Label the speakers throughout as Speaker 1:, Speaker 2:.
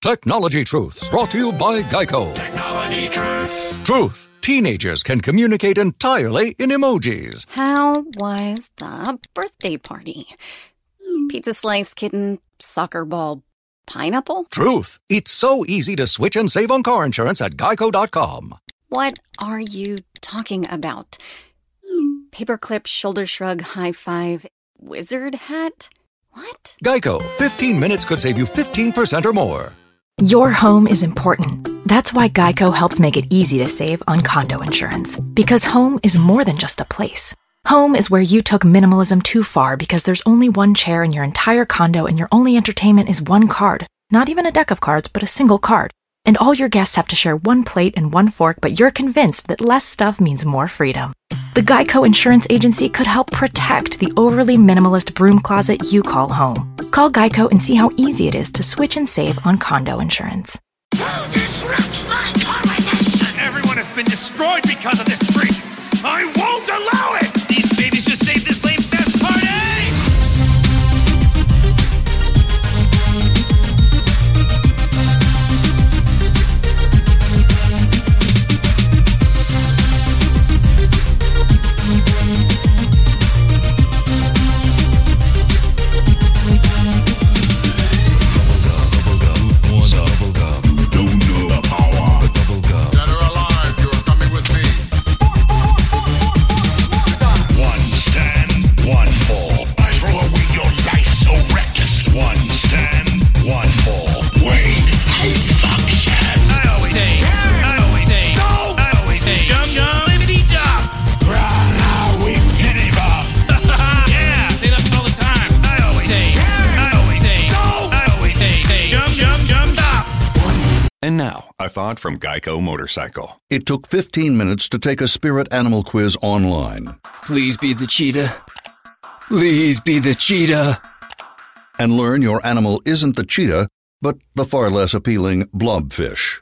Speaker 1: Technology Truths, brought to you by Geico.
Speaker 2: Technology Truths.
Speaker 1: Truth. Teenagers can communicate entirely in emojis.
Speaker 3: How was the birthday party? Pizza slice, kitten, soccer ball, pineapple?
Speaker 1: Truth. It's so easy to switch and save on car insurance at geico.com.
Speaker 3: What are you talking about? Paperclip, shoulder shrug, high five, wizard hat? What?
Speaker 1: Geico. 15 minutes could save you 15% or more.
Speaker 4: Your home is important. That's why Geico helps make it easy to save on condo insurance. Because home is more than just a place. Home is where you took minimalism too far because there's only one chair in your entire condo and your only entertainment is one card. Not even a deck of cards, but a single card. And all your guests have to share one plate and one fork, but you're convinced that less stuff means more freedom. The Geico Insurance Agency could help protect the overly minimalist broom closet you call home. Call Geico and see how easy it is to switch and save on condo insurance.
Speaker 2: Disrupts my coronation. Everyone has been destroyed because of this freak. I won't allow it. These babies just saved this lame fest party.
Speaker 5: And now, a thought from Geico Motorcycle.
Speaker 6: It took 15 minutes to take a spirit animal quiz online.
Speaker 7: Please be the cheetah. Please be the cheetah.
Speaker 6: And learn your animal isn't the cheetah, but the far less appealing blobfish.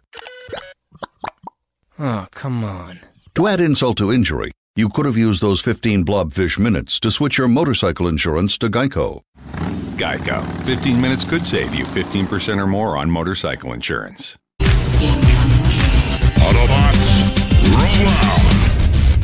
Speaker 7: Oh, come on.
Speaker 6: To add insult to injury, you could have used those 15 blobfish minutes to switch your motorcycle insurance to Geico.
Speaker 5: Geico. 15 minutes could save you 15% or more on motorcycle insurance.
Speaker 2: Autobots, roll out.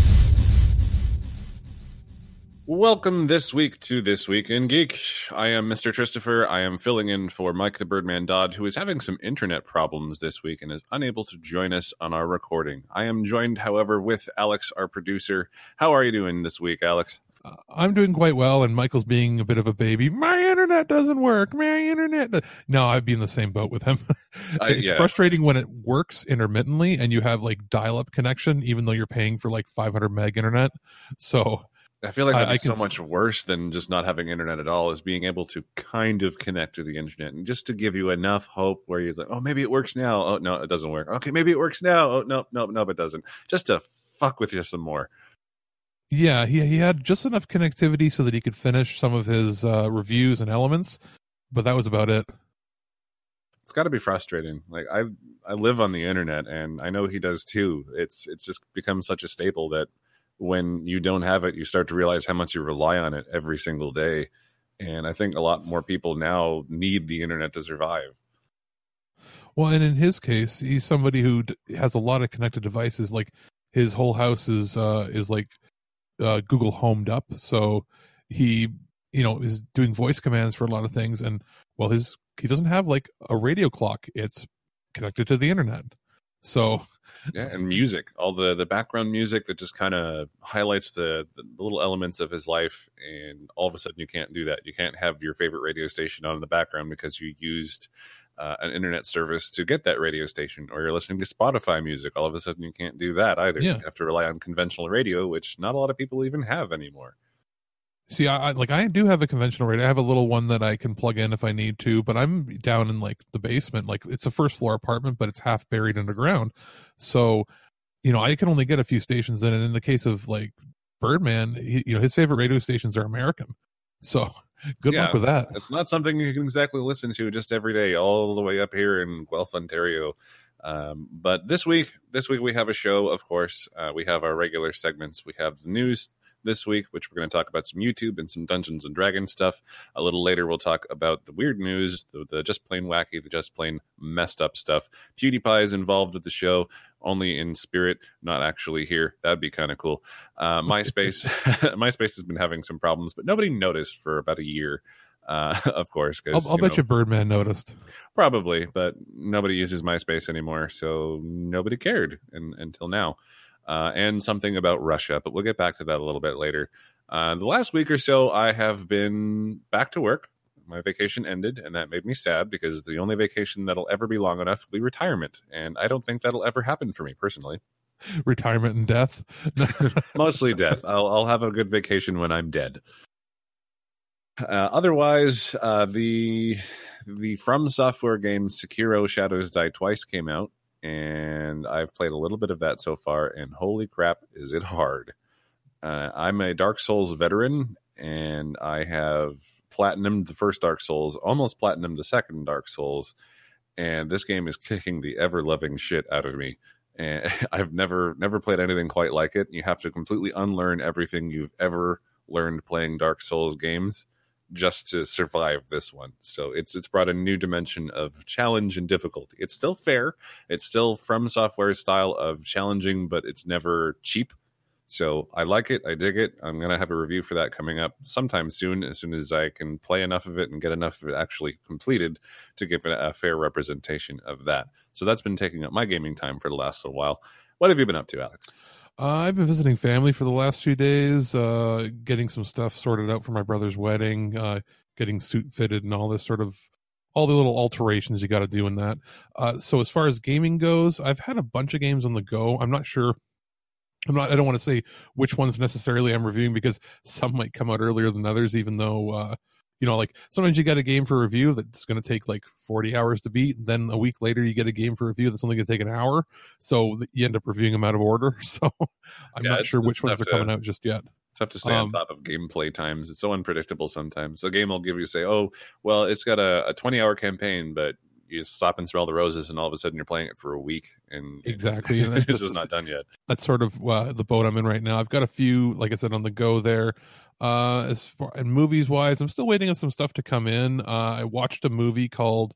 Speaker 8: Welcome this week to This Week in Geek. I am Mr. Christopher. I am filling in for Mike the Birdman Dodd, who is having some internet problems this week and is unable to join us on our recording. I am joined, however, with Alex, our producer. How are you doing this week, Alex?
Speaker 9: I'm doing quite well, and Michael's being a bit of a baby. My internet doesn't work. My internet. No, I'd be in the same boat with him. It's frustrating when it works intermittently and you have like dial-up connection, even though you're paying for like 500 meg internet. So
Speaker 8: I feel like that's so much worse than just not having internet at all, is being able to kind of connect to the internet and just to give you enough hope where you're like, oh, maybe it works now. Oh, no, it doesn't work. Okay, maybe it works now. Oh, no, it doesn't. Just to fuck with you some more.
Speaker 9: Yeah, he had just enough connectivity so that he could finish some of his reviews and elements, but that was about it.
Speaker 8: It's got to be frustrating. Like I live on the internet, and I know he does too. It's just become such a staple that when you don't have it, you start to realize how much you rely on it every single day. And I think a lot more people now need the internet to survive.
Speaker 9: Well, and in his case, he's somebody who has a lot of connected devices. Like his whole house is like Google homed up, so he is doing voice commands for a lot of things. And well, he doesn't have like a radio clock; it's connected to the internet. So
Speaker 8: yeah, and music, all the background music that just kind of highlights the little elements of his life, and all of a sudden you can't do that. You can't have your favorite radio station on in the background because you used an internet service to get that radio station, or you're listening to Spotify music. All of a sudden you can't do that either.
Speaker 9: Yeah.
Speaker 8: You have to rely on conventional radio, which not a lot of people even have anymore.
Speaker 9: See, I do have a conventional radio. I have a little one that I can plug in if I need to, but I'm down in like the basement. Like it's a first floor apartment, but it's half buried underground. So, I can only get a few stations in. And in the case of like Birdman, his favorite radio stations are American. So good luck with that.
Speaker 8: It's not something you can exactly listen to just every day, all the way up here in Guelph, Ontario. But this week we have a show, of course. We have our regular segments. We have the news, this week, which we're going to talk about some YouTube and some Dungeons and Dragons stuff. A little later, we'll talk about the weird news, the just plain wacky, the just plain messed up stuff. PewDiePie is involved with the show, only in spirit, not actually here. That'd be kind of cool. MySpace has been having some problems, but nobody noticed for about a year. Of course, because
Speaker 9: I'll bet you Birdman noticed.
Speaker 8: Probably, but nobody uses MySpace anymore, so nobody cared until now. And something about Russia, but we'll get back to that a little bit later. The last week or so, I have been back to work. My vacation ended, and that made me sad because the only vacation that'll ever be long enough will be retirement, and I don't think that'll ever happen for me personally.
Speaker 9: Retirement and death?
Speaker 8: Mostly death. I'll have a good vacation when I'm dead. Otherwise, the From Software game Sekiro Shadows Die Twice came out, and I've played a little bit of that so far, and holy crap, is it hard. I'm a Dark Souls veteran, and I have platinumed the first Dark Souls, almost platinumed the second Dark Souls, and this game is kicking the ever-loving shit out of me. And I've never played anything quite like it. You have to completely unlearn everything you've ever learned playing Dark Souls games just to survive this one. So it's brought a new dimension of challenge and difficulty. It's still fair. It's still From Software's style of challenging, but it's never cheap. So I like it. I dig it. I'm going to have a review for that coming up sometime soon, as soon as I can play enough of it and get enough of it actually completed to give it a fair representation of that. So that's been taking up my gaming time for the last little while. What have you been up to, Alex?
Speaker 9: I've been visiting family for the last few days, getting some stuff sorted out for my brother's wedding, getting suit fitted and all this sort of, all the little alterations you got to do in that. So as far as gaming goes, I've had a bunch of games on the go. I'm not sure. I don't want to say which ones necessarily I'm reviewing because some might come out earlier than others, even though, like sometimes you get a game for review that's going to take like 40 hours to beat. Then a week later, you get a game for review that's only going to take an hour. So you end up reviewing them out of order. So I'm not sure which ones are coming out just yet.
Speaker 8: It's tough to stay on top of gameplay times. It's so unpredictable sometimes. So a game will give you, say, oh, well, it's got a 20-hour campaign, but you stop and smell the roses, and all of a sudden you're playing it for a week. And
Speaker 9: exactly.
Speaker 8: It's just not done yet.
Speaker 9: That's sort of the boat I'm in right now. I've got a few, like I said, on the go there. As far and movies wise, I'm still waiting on some stuff to come in. I watched a movie called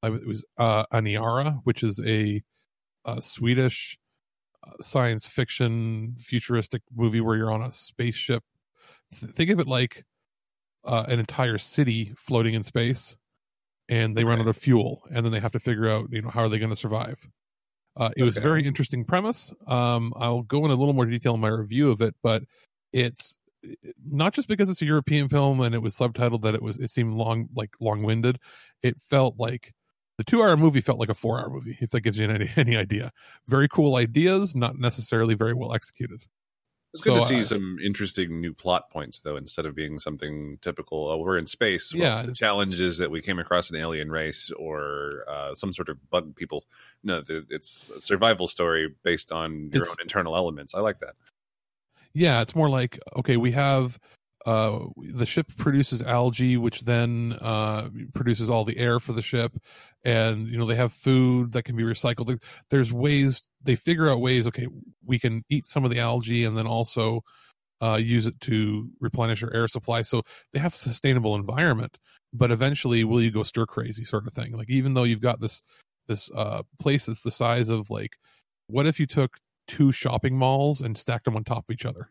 Speaker 9: Aniara, which is a Swedish science fiction futuristic movie where you're on a spaceship. Think of it like an entire city floating in space, and they run out of fuel, and then they have to figure out, how are they going to survive. It was a very interesting premise. I'll go in a little more detail in my review of it, but it's not just because it's a European film and it was subtitled that it seemed long-winded. It felt like the 2-hour movie felt like a 4-hour movie, if that gives you any idea. Very cool ideas, not necessarily very well executed.
Speaker 8: It's good to see some interesting new plot points, though, instead of being something typical. Oh, we're in space. Well, the challenge is that we came across an alien race or some sort of bug people. No, it's a survival story based on your own internal elements. I like that.
Speaker 9: Yeah, it's more like, okay, we have the ship produces algae, which then produces all the air for the ship, and they have food that can be recycled. There's ways, they figure out ways, okay, we can eat some of the algae and then also use it to replenish our air supply. So they have a sustainable environment, but eventually will you go stir crazy sort of thing. Like, even though you've got this place that's the size of, like, what if you took 2 shopping malls and stacked them on top of each other?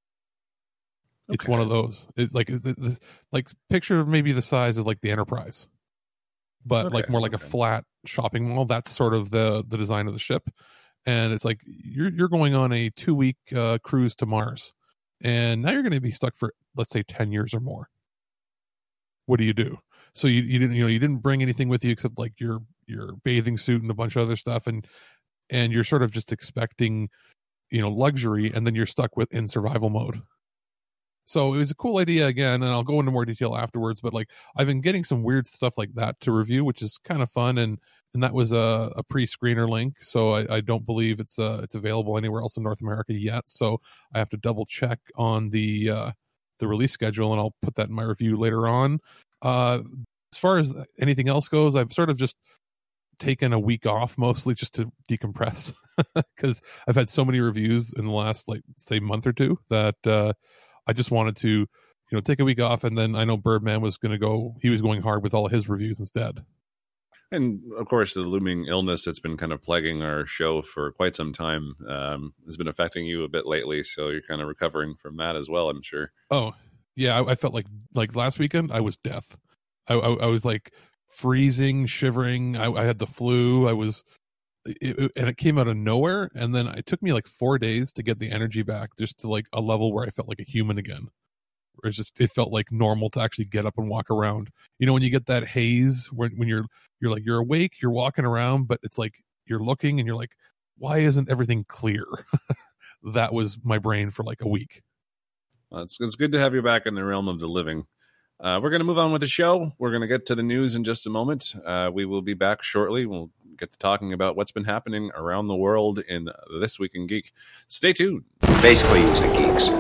Speaker 9: Okay. It's one of those. It's like picture maybe the size of like the Enterprise, but more like a flat shopping mall. That's sort of the design of the ship, and it's like you're going on a 2-week cruise to Mars, and now you're going to be stuck for, let's say, 10 years or more. What do you do? So you didn't bring anything with you except like your bathing suit and a bunch of other stuff, and you're sort of just expecting luxury, and then you're stuck in survival mode. So it was a cool idea again, and I'll go into more detail afterwards, but like I've been getting some weird stuff like that to review, which is kind of fun, and that was a pre-screener link, so I don't believe it's available anywhere else in North America yet, so I have to double check on the release schedule, and I'll put that in my review later on. As far as anything else goes, I've sort of just taken a week off, mostly just to decompress, because I've had so many reviews in the last, like, say, month or two that I just wanted to, take a week off, and then I know Birdman was he was going hard with all of his reviews instead.
Speaker 8: And of course, the looming illness that's been kind of plaguing our show for quite some time has been affecting you a bit lately. So you're kind of recovering from that as well, I'm sure.
Speaker 9: Oh, yeah. I felt like last weekend I was death. I was like freezing, shivering. I had the flu. And it came out of nowhere. And then it took me like 4 days to get the energy back, just to like a level where I felt like a human again. It felt like normal to actually get up and walk around. When you get that haze when you're awake, you're walking around, but it's like you're looking and you're like, why isn't everything clear? That was my brain for like a week.
Speaker 8: Well, it's good to have you back in the realm of the living. We're going to move on with the show. We're going to get to the news in just a moment. We will be back shortly. We'll get to talking about what's been happening around the world in This Week in Geek. Stay tuned.
Speaker 10: Basically, using geeks.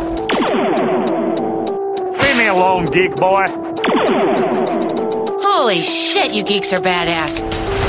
Speaker 11: Leave me alone, geek boy.
Speaker 12: Holy shit, you geeks are badass.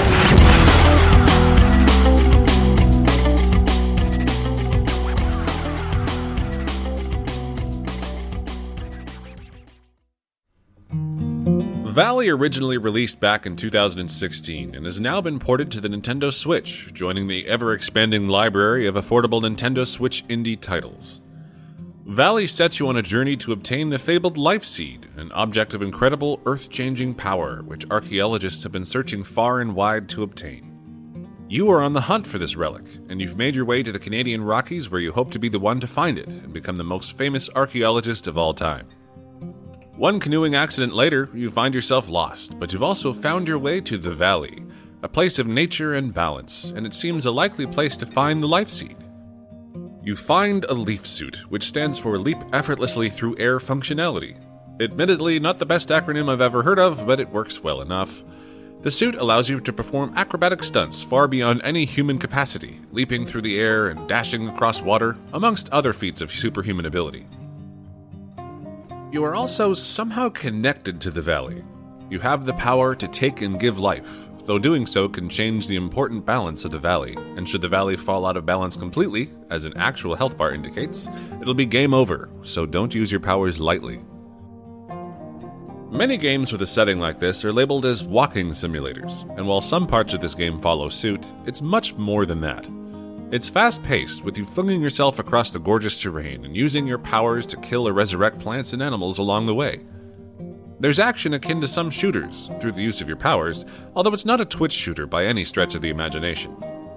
Speaker 8: Valley originally released back in 2016 and has now been ported to the Nintendo Switch, joining the ever-expanding library of affordable Nintendo Switch indie titles. Valley sets you on a journey to obtain the fabled Life Seed, an object of incredible, earth-changing power which archaeologists have been searching far and wide to obtain. You are on the hunt for this relic, and you've made your way to the Canadian Rockies where you hope to be the one to find it and become the most famous archaeologist of all time. One canoeing accident later, you find yourself lost, but you've also found your way to the Valley, a place of nature and balance, and it seems a likely place to find the Life Seed. You find a leaf suit, which stands for Leap Effortlessly Through Air Functionality. Admittedly, not the best acronym I've ever heard of, but it works well enough. The suit allows you to perform acrobatic stunts far beyond any human capacity, leaping through the air and dashing across water, amongst other feats of superhuman ability. You are also somehow connected to the Valley. You have the power to take and give life, though doing so can change the important balance of the Valley, and should the Valley fall out of balance completely, as an actual health bar indicates, it'll be game over, so don't use your powers lightly. Many games with a setting like this are labeled as walking simulators, and while some parts of this game follow suit, it's much more than that. It's fast-paced, with you flinging yourself across the gorgeous terrain and using your powers to kill or resurrect plants and animals along the way. There's action akin to some shooters, through the use of your powers, although it's not a Twitch shooter by any stretch of the imagination.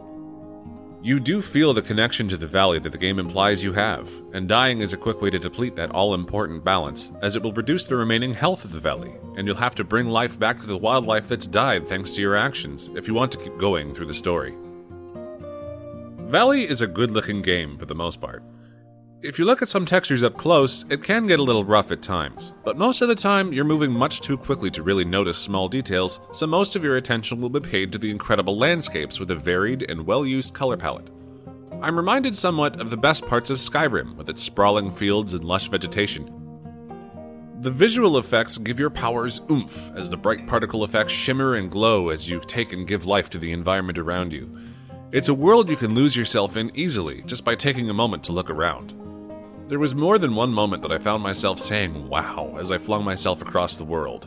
Speaker 8: You do feel the connection to the Valley that the game implies you have, and dying is a quick way to deplete that all-important balance, as it will reduce the remaining health of the Valley, and you'll have to bring life back to the wildlife that's died thanks to your actions, if you want to keep going through the story. Valley is a good-looking game for the most part. If you look at some textures up close, it can get a little rough at times, but most of the time you're moving much too quickly to really notice small details, so most of your attention will be paid to the incredible landscapes with a varied and well-used color palette. I'm reminded somewhat of the best parts of Skyrim, with its sprawling fields and lush vegetation. The visual effects give your powers oomph, as the bright particle effects shimmer and glow as you take and give life to the environment around you. It's a world you can lose yourself in easily, just by taking a moment to look around. There was more than one moment that I found myself saying wow as I flung myself across the world.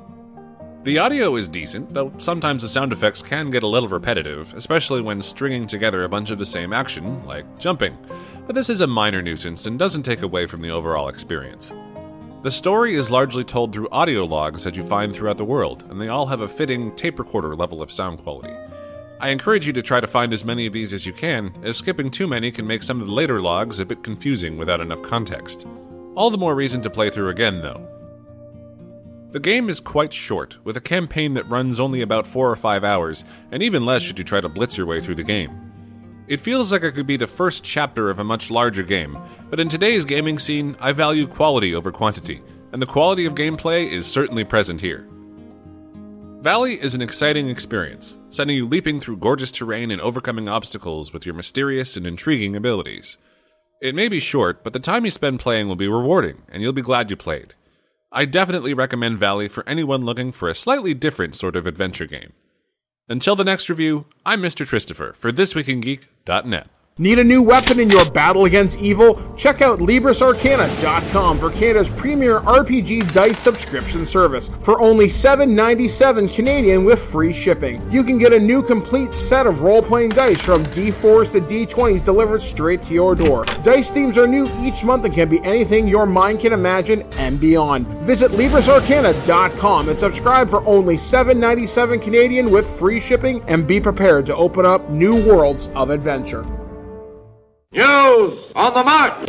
Speaker 8: The audio is decent, though sometimes the sound effects can get a little repetitive, especially when stringing together a bunch of the same action, like jumping, but this is a minor nuisance and doesn't take away from the overall experience. The story is largely told through audio logs that you find throughout the world, and they all have a fitting tape recorder level of sound quality. I encourage you to try to find as many of these as you can, as skipping too many can make some of the later logs a bit confusing without enough context. All the more reason to play through again, though. The game is quite short, with a campaign that runs only about 4 or 5 hours, and even less should you try to blitz your way through the game. It feels like it could be the first chapter of a much larger game, but in today's gaming scene, I value quality over quantity, and the quality of gameplay is certainly present here. Valley is an exciting experience, sending you leaping through gorgeous terrain and overcoming obstacles with your mysterious and intriguing abilities. It may be short, but the time you spend playing will be rewarding, and you'll be glad you played. I definitely recommend Valley for anyone looking for a slightly different sort of adventure game. Until the next review, I'm Mr. Christopher for thisweekingeek.net.
Speaker 13: Need a new weapon in your battle against evil? Check out LibrisArcana.com for Canada's premier RPG dice subscription service. For only $7.97 Canadian with free shipping. You can get a new complete set of role-playing dice from D4s to D20s delivered straight to your door. Dice themes are new each month and can be anything your mind can imagine and beyond. Visit LibrisArcana.com and subscribe for only $7.97 Canadian with free shipping, and be prepared to open up new worlds of adventure.
Speaker 11: News on the march!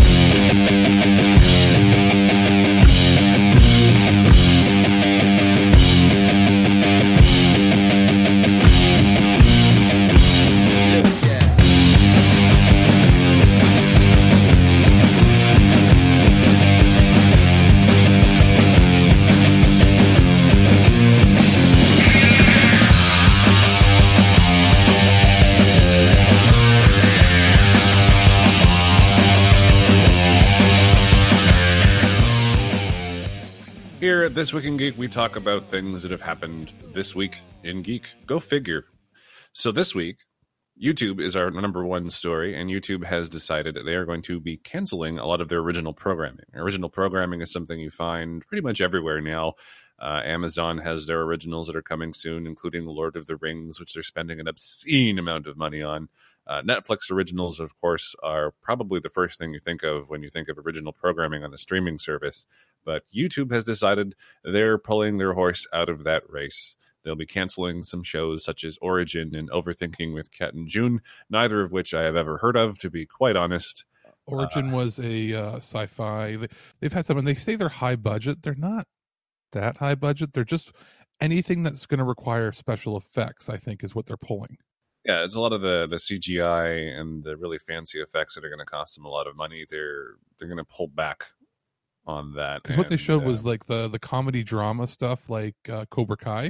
Speaker 8: Here at This Week in Geek, we talk about things that have happened this week in geek. Go figure. So this week, YouTube is our number one story, and YouTube has decided that they are going to be canceling a lot of their original programming. Original programming is something you find pretty much everywhere now. Amazon has their originals that are coming soon, including Lord of the Rings, which they're spending an obscene amount of money on. Netflix originals, of course, are probably the first thing you think of when you think of original programming on a streaming service. But YouTube has decided they're pulling their horse out of that race. They'll be canceling some shows such as Origin and Overthinking with Kat and June, neither of which I have ever heard of, to be quite honest.
Speaker 9: Origin was a sci-fi. They've had some, and they say they're high budget. They're not that high budget. They're just anything that's going to require special effects, I think, is what they're pulling.
Speaker 8: Yeah, it's a lot of the CGI and the really fancy effects that are going to cost them a lot of money. They're going to pull back on that.
Speaker 9: Because what they showed was like the comedy drama stuff, like Cobra Kai,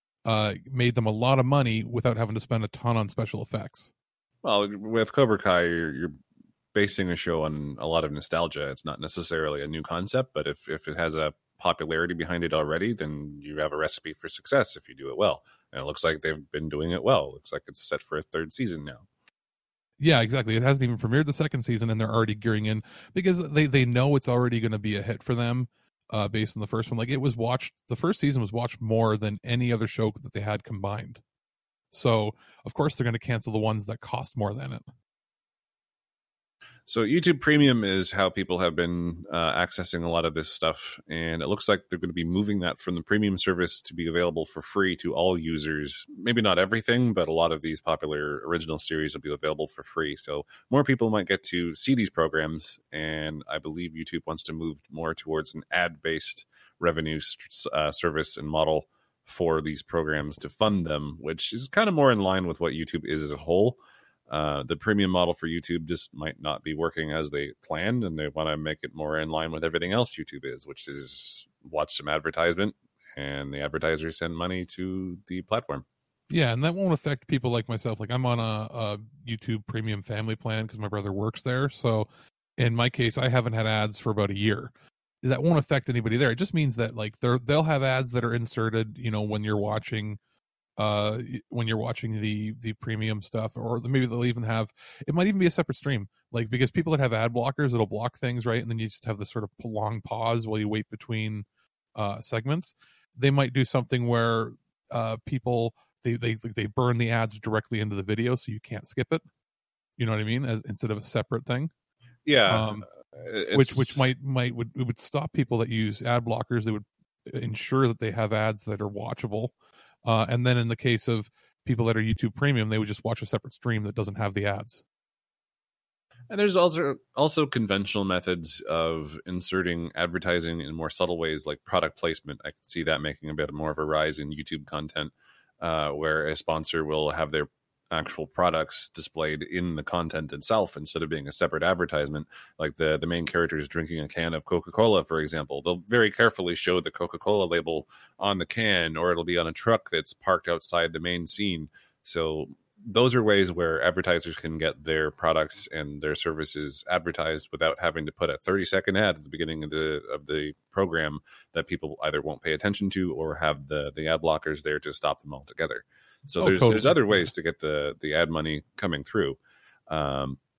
Speaker 9: made them a lot of money without having to spend a ton on special effects.
Speaker 8: Well, with Cobra Kai, you're basing a show on a lot of nostalgia. It's not necessarily a new concept, but if it has a popularity behind it already, then you have a recipe for success if you do it well. And it looks like they've been doing it well. It looks like it's set for a third season now.
Speaker 9: Yeah, exactly. It hasn't even premiered the second season, and they're already gearing in because they know it's already going to be a hit for them based on the first one. Like, it was watched, the first season was watched more than any other show that they had combined. So, of course, they're going to cancel the ones that cost more than it.
Speaker 8: So YouTube Premium is how people have been accessing a lot of this stuff, and it looks like they're going to be moving that from the premium service to be available for free to all users. Maybe not everything, but a lot of these popular original series will be available for free. So more people might get to see these programs, and I believe YouTube wants to move more towards an ad-based revenue service and model for these programs to fund them, which is kind of more in line with what YouTube is as a whole. The premium model for YouTube just might not be working as they planned, and they want to make it more in line with everything else YouTube is, which is watch some advertisement, and the advertisers send money to the platform.
Speaker 9: Yeah, and that won't affect people like myself. Like, I'm on a YouTube Premium family plan because my brother works there. So in my case, I haven't had ads for about a year. That won't affect anybody there. It just means that like they'll have ads that are inserted, you know, when you're watching the premium stuff, or maybe they'll even have, it might even be a separate stream, like, because people that have ad blockers, it'll block things, right? And then you just have this sort of long pause while you wait between segments. They might do something where people they burn the ads directly into the video, so you can't skip it, you know what I mean, as instead of a separate thing. Which would stop people that use ad blockers. They would ensure that they have ads that are watchable. And then in the case of people that are YouTube Premium, they would just watch a separate stream that doesn't have the ads.
Speaker 8: And there's also conventional methods of inserting advertising in more subtle ways, like product placement. I can see that making a bit more of a rise in YouTube content, where a sponsor will have their actual products displayed in the content itself instead of being a separate advertisement. Like the main character is drinking a can of Coca-Cola, for example. They'll very carefully show the Coca-Cola label on the can, or it'll be on a truck that's parked outside the main scene. So those are ways where advertisers can get their products and their services advertised without having to put a 30-second ad at the beginning of the program that people either won't pay attention to or have the ad blockers there to stop them altogether. So there's other ways to get the ad money coming through.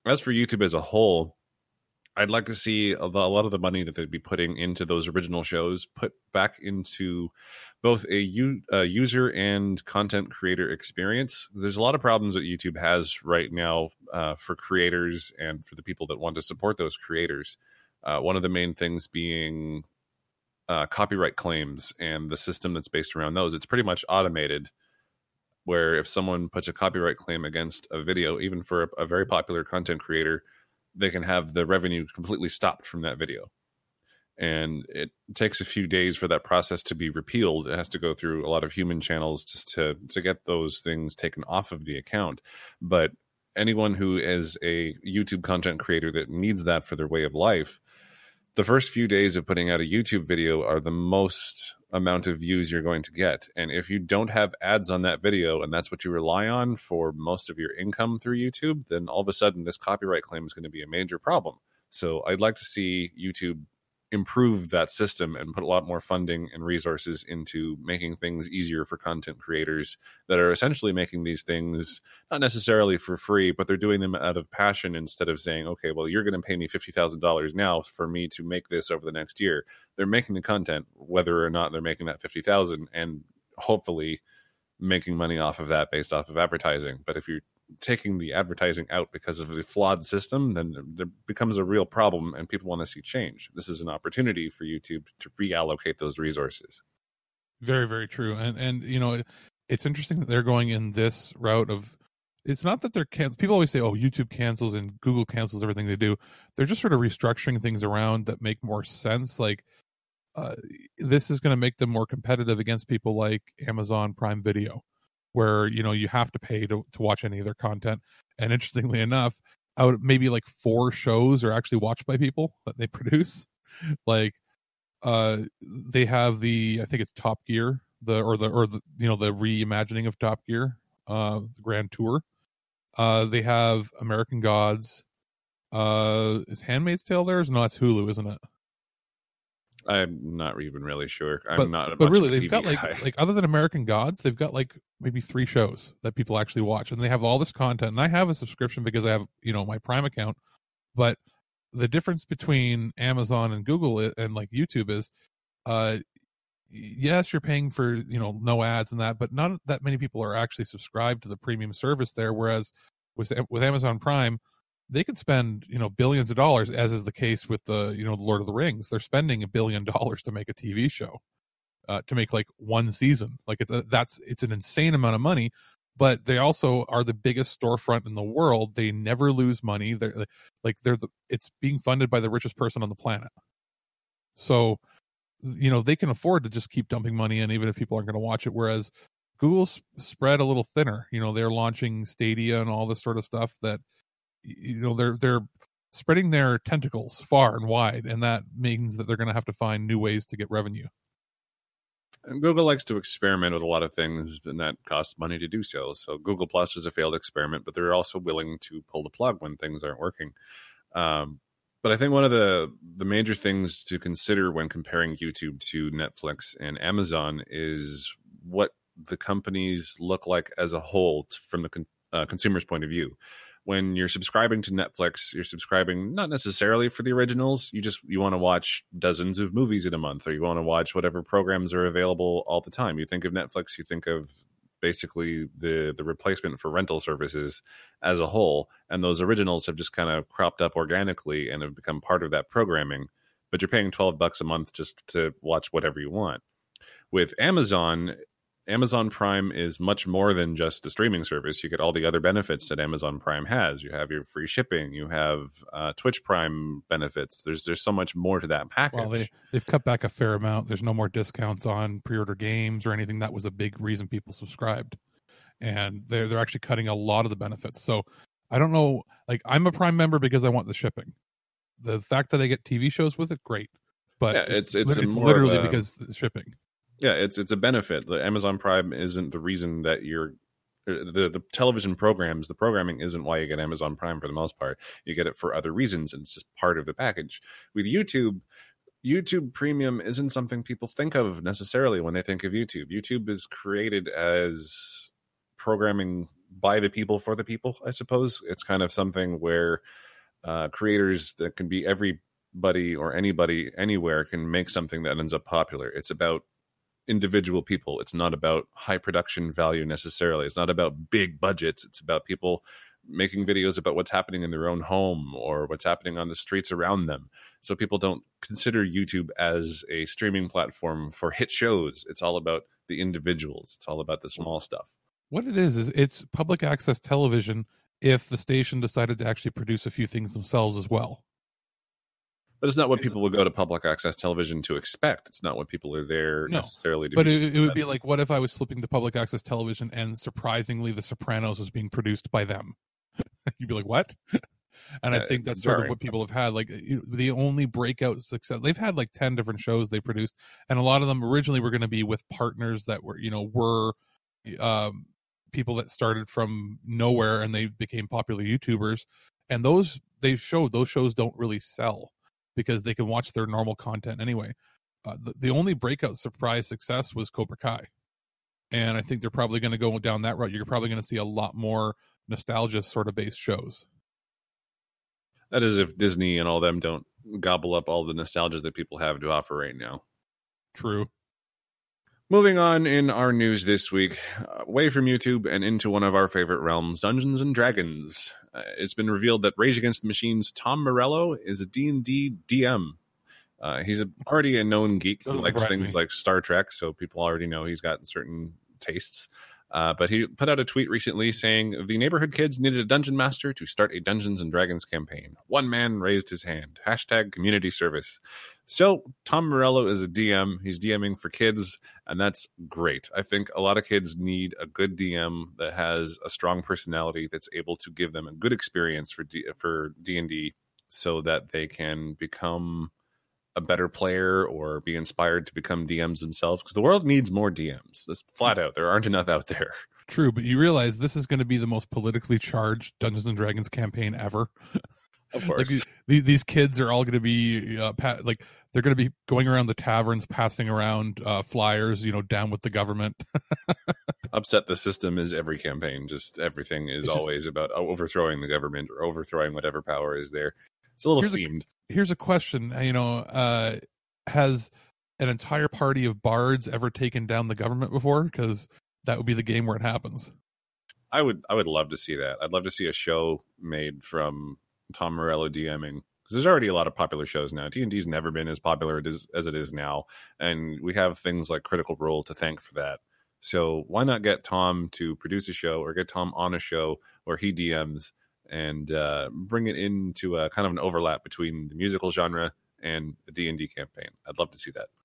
Speaker 8: as for YouTube as a whole, I'd like to see a lot of the money that they'd be putting into those original shows put back into both a user and content creator experience. There's a lot of problems that YouTube has right now for creators and for the people that want to support those creators. One of the main things being copyright claims and the system that's based around those. It's pretty much automated, where if someone puts a copyright claim against a video, even for a very popular content creator, they can have the revenue completely stopped from that video. And it takes a few days for that process to be repealed. It has to go through a lot of human channels just to get those things taken off of the account. But anyone who is a YouTube content creator that needs that for their way of life, the first few days of putting out a YouTube video are the most amount of views you're going to get. And if you don't have ads on that video, and that's what you rely on for most of your income through YouTube, then all of a sudden this copyright claim is going to be a major problem. So I'd like to see YouTube improve that system and put a lot more funding and resources into making things easier for content creators that are essentially making these things not necessarily for free, but they're doing them out of passion instead of saying, okay, well, you're going to pay me $50,000 now for me to make this over the next year. They're making the content, whether or not they're making that $50,000, and hopefully making money off of that based off of advertising. But if you're taking the advertising out because of the flawed system, then there becomes a real problem and people want to see change. This is an opportunity for YouTube to reallocate those resources.
Speaker 9: Very, very true. And you know, it's interesting that they're going in this route of, it's not that they're people always say, oh, YouTube cancels and Google cancels everything they do. They're just sort of restructuring things around that make more sense. Like this is going to make them more competitive against people like Amazon Prime Video, where, you know, you have to pay to watch any of their content. And interestingly enough, maybe like 4 shows are actually watched by people that they produce. Like they have I think it's Top Gear, the reimagining of Top Gear, the Grand Tour. They have American Gods. Is Handmaid's Tale there? No, that's Hulu, isn't it?
Speaker 8: I'm not even really sure.
Speaker 9: But really, they've got like other than American Gods, they've got like maybe 3 shows that people actually watch, and they have all this content. And I have a subscription because I have, you know, my Prime account. But the difference between Amazon and Google and like YouTube is, yes, you're paying for, you know, no ads and that, but not that many people are actually subscribed to the premium service there. Whereas with Amazon Prime, they could spend, you know, billions of dollars, as is the case with the, you know, the Lord of the Rings. They're spending $1 billion to make a TV show, to make like 1 season. Like it's an insane amount of money, but they also are the biggest storefront in the world. They never lose money. It's being funded by the richest person on the planet. So, you know, they can afford to just keep dumping money in, even if people aren't going to watch it. Whereas Google's spread a little thinner. You know, they're launching Stadia and all this sort of stuff that, you know, they're spreading their tentacles far and wide, and that means that they're going to have to find new ways to get revenue.
Speaker 8: And Google likes to experiment with a lot of things, and that costs money to do so. So Google Plus is a failed experiment, but they're also willing to pull the plug when things aren't working. But I think one of the major things to consider when comparing YouTube to Netflix and Amazon is what the companies look like as a whole from the consumer's point of view. When you're subscribing to Netflix, you're subscribing not necessarily for the originals. You want to watch dozens of movies in a month, or you want to watch whatever programs are available all the time. You think of Netflix, you think of basically the replacement for rental services as a whole. And those originals have just kind of cropped up organically and have become part of that programming. But you're paying $12 a month just to watch whatever you want. With Amazon Prime is much more than just a streaming service. You get all the other benefits that Amazon Prime has. You have your free shipping. You have Twitch Prime benefits. There's so much more to that package.
Speaker 9: Well, they've cut back a fair amount. There's no more discounts on pre-order games or anything. That was a big reason people subscribed. And they're actually cutting a lot of the benefits. So I don't know. Like, I'm a Prime member because I want the shipping. The fact that I get TV shows with it, great. But yeah, it's literally because of the shipping.
Speaker 8: Yeah, it's a benefit. The Amazon Prime isn't the reason that the television programs, the programming isn't why you get Amazon Prime for the most part. You get it for other reasons, and it's just part of the package. With YouTube Premium isn't something people think of necessarily when they think of YouTube. YouTube is created as programming by the people for the people, I suppose. It's kind of something where creators that can be everybody or anybody anywhere can make something that ends up popular. It's about individual people. It's not about high production value necessarily. It's not about big budgets. It's about people making videos about what's happening in their own home or what's happening on the streets around them. So people don't consider YouTube as a streaming platform for hit shows. It's all about the individuals. It's all about the small stuff.
Speaker 9: What it is it's public access television if the station decided to actually produce a few things themselves as well.
Speaker 8: But it's not what people would go to public access television to expect. It's not what people are there necessarily to
Speaker 9: but it would be like, what if I was flipping to public access television and surprisingly The Sopranos was being produced by them? You'd be like, what? And I think that's sort of what people have had. Like, the only breakout success, they've had like 10 different shows they produced, and a lot of them originally were going to be with partners that were people that started from nowhere and they became popular YouTubers. And those shows don't really sell because they can watch their normal content anyway. The only breakout surprise success was Cobra Kai. And I think they're probably going to go down that route. You're probably going to see a lot more nostalgia sort of based shows.
Speaker 8: That is if Disney and all them don't gobble up all the nostalgia that people have to offer right now.
Speaker 9: True.
Speaker 8: Moving on in our news this week, away from YouTube and into one of our favorite realms, Dungeons & Dragons. It's been revealed that Rage Against the Machine's Tom Morello is a D&D DM. He's already a known geek who likes things like Star Trek, so people already know he's got certain tastes. But he put out a tweet recently saying, the neighborhood kids needed a dungeon master to start a Dungeons & Dragons campaign. One man raised his hand. # community service. So Tom Morello is a DM. He's DMing for kids, and that's great. I think a lot of kids need a good DM that has a strong personality that's able to give them a good experience for D&D so that they can become a better player or be inspired to become DMs themselves, because the world needs more DMs. Just flat out, there aren't enough out there.
Speaker 9: True, but you realize this is going to be the most politically charged Dungeons and Dragons campaign ever.
Speaker 8: Of course,
Speaker 9: like, these kids are all going to be they're going to be going around the taverns, passing around flyers, down with the government.
Speaker 8: Upset the system is every campaign. Just everything is always about overthrowing the government or overthrowing whatever power is there. It's a little themed.
Speaker 9: Here's a question. Has an entire party of bards ever taken down the government before? Because that would be the game where it happens.
Speaker 8: I would love to see that. I'd love to see a show made from Tom Morello DMing, because there's already a lot of popular shows now. D&D's never been as popular as it is now, and we have things like Critical Role to thank for that. So why not get Tom to produce a show, or get Tom on a show where he DMs, and bring it into a kind of an overlap between the musical genre and the D&D campaign. I'd love to see that.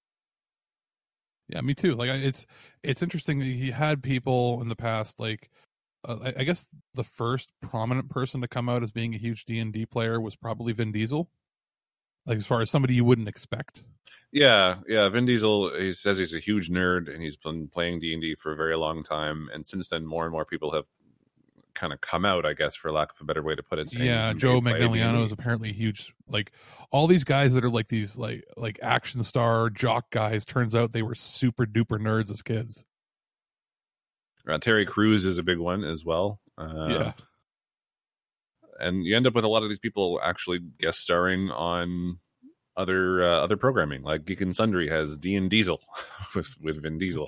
Speaker 9: Yeah, me too. Like, it's interesting that he had people in the past, like, I guess the first prominent person to come out as being a huge D&D player was probably Vin Diesel. Like, as far as somebody you wouldn't expect.
Speaker 8: Yeah. Vin Diesel, he says he's a huge nerd, and he's been playing D&D for a very long time. And since then, more and more people have kind of come out, I guess, for lack of a better way to put it.
Speaker 9: Yeah, Joe Magliano is apparently huge. Like, all these guys that are like these like action star jock guys, turns out they were super duper nerds as kids.
Speaker 8: Terry Crews is a big one as well.
Speaker 9: Yeah.
Speaker 8: And you end up with a lot of these people actually guest starring on other programming, like Geek and Sundry has D&D Diesel with Vin Diesel.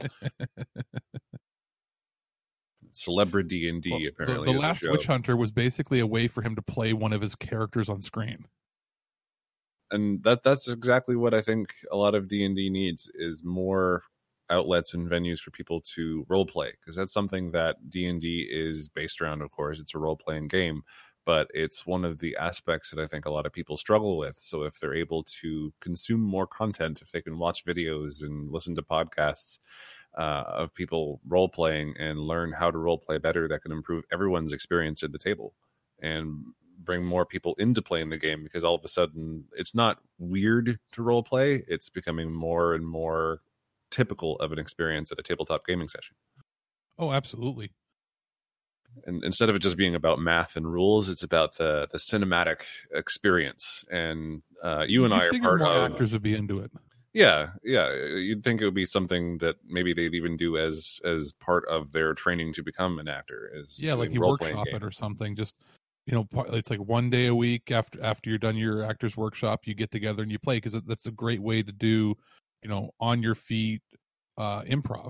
Speaker 8: Celebrity D&D, apparently.
Speaker 9: The last Witch Hunter was basically a way for him to play one of his characters on screen.
Speaker 8: And that's exactly what I think a lot of D&D needs, is more outlets and venues for people to role play, because that's something that D&D is based around. Of course, it's a role-playing game, but it's one of the aspects that I think a lot of people struggle with. So if they're able to consume more content, if they can watch videos and listen to podcasts of people role-playing and learn how to role-play better, that can improve everyone's experience at the table and bring more people into playing the game, because all of a sudden it's not weird to role-play. It's becoming more and more typical of an experience at a tabletop gaming session.
Speaker 9: Oh, absolutely.
Speaker 8: And instead of it just being about math and rules, it's about the cinematic experience. And you and I are part
Speaker 9: more
Speaker 8: of...
Speaker 9: actors would be into it.
Speaker 8: Yeah, you'd think it would be something that maybe they'd even do as part of their training to become an actor.
Speaker 9: Like you workshop it or something. Just it's like one day a week after you're done your actor's workshop, you get together and you play, because that's a great way to do on your feet improv.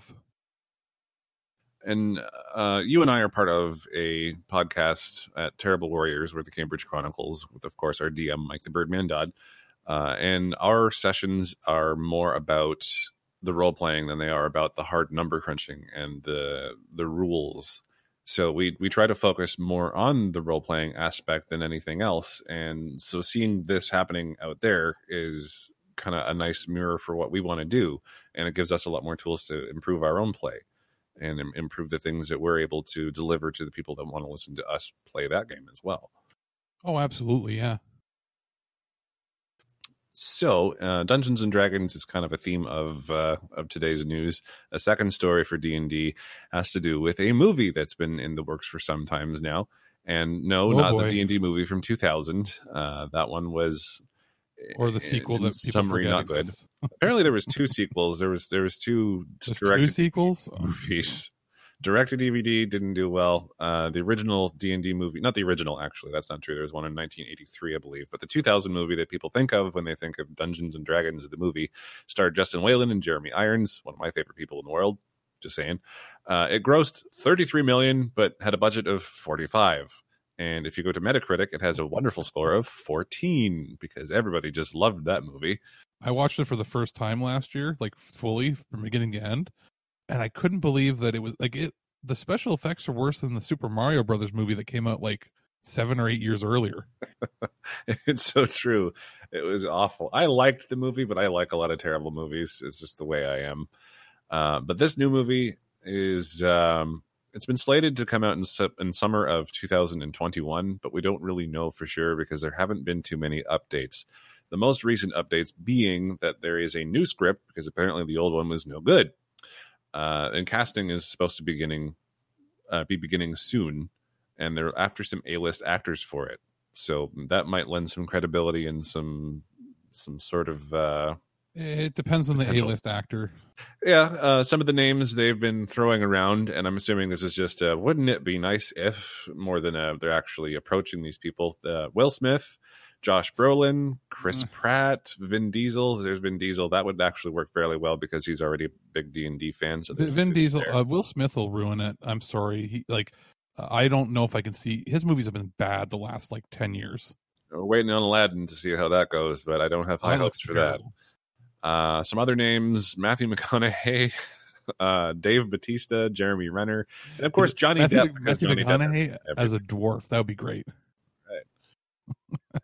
Speaker 8: And you and I are part of a podcast at Terrible Warriors, we're the Cambridge Chronicles, with of course our DM Mike the Birdman Dodd. And our sessions are more about the role playing than they are about the hard number crunching and the rules. So we try to focus more on the role playing aspect than anything else. And so seeing this happening out there is kind of a nice mirror for what we want to do. And it gives us a lot more tools to improve our own play and improve the things that we're able to deliver to the people that want to listen to us play that game as well.
Speaker 9: Oh, absolutely. Yeah.
Speaker 8: So, Dungeons and Dragons is kind of a theme of today's news. A second story for D&D has to do with a movie that's been in the works for some times now. And no, not the D&D movie from 2000. That one was,
Speaker 9: or the sequel that people
Speaker 8: summary, not good. Apparently, there was two sequels. There was two
Speaker 9: two sequels
Speaker 8: movies. Direct to DVD didn't do well. The original D&D movie, not the original, actually, that's not true. There was one in 1983, I believe. But the 2000 movie that people think of when they think of Dungeons and Dragons, the movie, starred Justin Whalen and Jeremy Irons, one of my favorite people in the world. Just saying. It grossed $33 million, but had a budget of $45. And if you go to Metacritic, it has a wonderful score of 14, because everybody just loved that movie.
Speaker 9: I watched it for the first time last year, like fully from beginning to end. And I couldn't believe that it was like the special effects are worse than the Super Mario Brothers movie that came out like 7 or 8 years earlier.
Speaker 8: It's so true. It was awful. I liked the movie, but I like a lot of terrible movies. It's just the way I am. But this new movie is it's been slated to come out in summer of 2021, but we don't really know for sure because there haven't been too many updates. The most recent updates being that there is a new script, because apparently the old one was no good. And casting is supposed to be beginning soon, and they're after some A-list actors for it. So that might lend some credibility and some sort of
Speaker 9: it depends on
Speaker 8: potential.
Speaker 9: The A-list actor.
Speaker 8: Yeah, some of the names they've been throwing around, and I'm assuming this is just wouldn't it be nice if, more than they're actually approaching these people. Will Smith, Josh Brolin, Chris Pratt, Vin Diesel. There's Vin Diesel. That would actually work fairly well because he's already a big D&D fan. So
Speaker 9: Vin Diesel, Will Smith will ruin it. I'm sorry. I don't know if I can see. His movies have been bad the last 10 years.
Speaker 8: We're waiting on Aladdin to see how that goes, but I don't have high hopes for that. Some other names: Matthew McConaughey, Dave Bautista, Jeremy Renner, and of course Johnny Depp.
Speaker 9: Matthew McConaughey as a dwarf. That would be great.
Speaker 8: Right.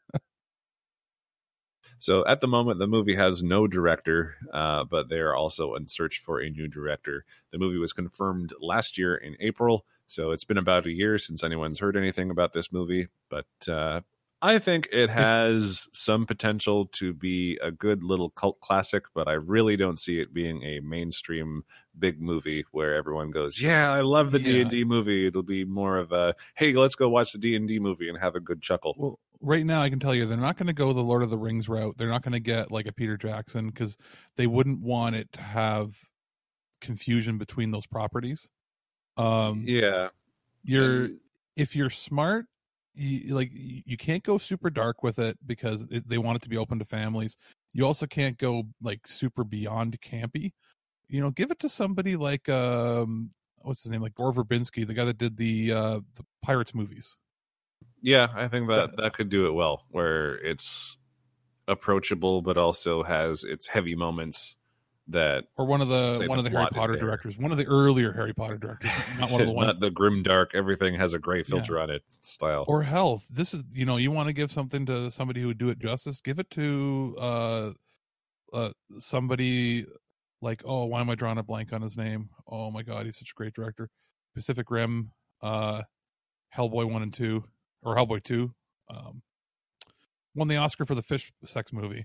Speaker 8: So at the moment, the movie has no director, but they are also in search for a new director. The movie was confirmed last year in April, so it's been about a year since anyone's heard anything about this movie. But I think it has some potential to be a good little cult classic, but I really don't see it being a mainstream big movie where everyone goes, yeah, I love the D&D movie. It'll be more of a, hey, let's go watch the D&D movie and have a good chuckle.
Speaker 9: Well, right now, I can tell you they're not going to go the Lord of the Rings route. They're not going to get like a Peter Jackson because they wouldn't want it to have confusion between those properties. If you're smart, you can't go super dark with it because they want it to be open to families. You also can't go super beyond campy. Give it to somebody like what's his name, like Gore Verbinski, the guy that did the Pirates movies.
Speaker 8: Yeah, I think that could do it well, where it's approachable but also has its heavy moments. That
Speaker 9: or one of the Harry Potter directors, one of the earlier Harry Potter directors, not one of the ones.
Speaker 8: Not the grim dark. Everything has a gray filter on it style.
Speaker 9: Or health. This is you want to give something to somebody who would do it justice. Give it to somebody like why am I drawing a blank on his name? Oh my god, he's such a great director. Pacific Rim, Hellboy 1 and 2, or Hellboy 2, won the Oscar for the fish sex movie.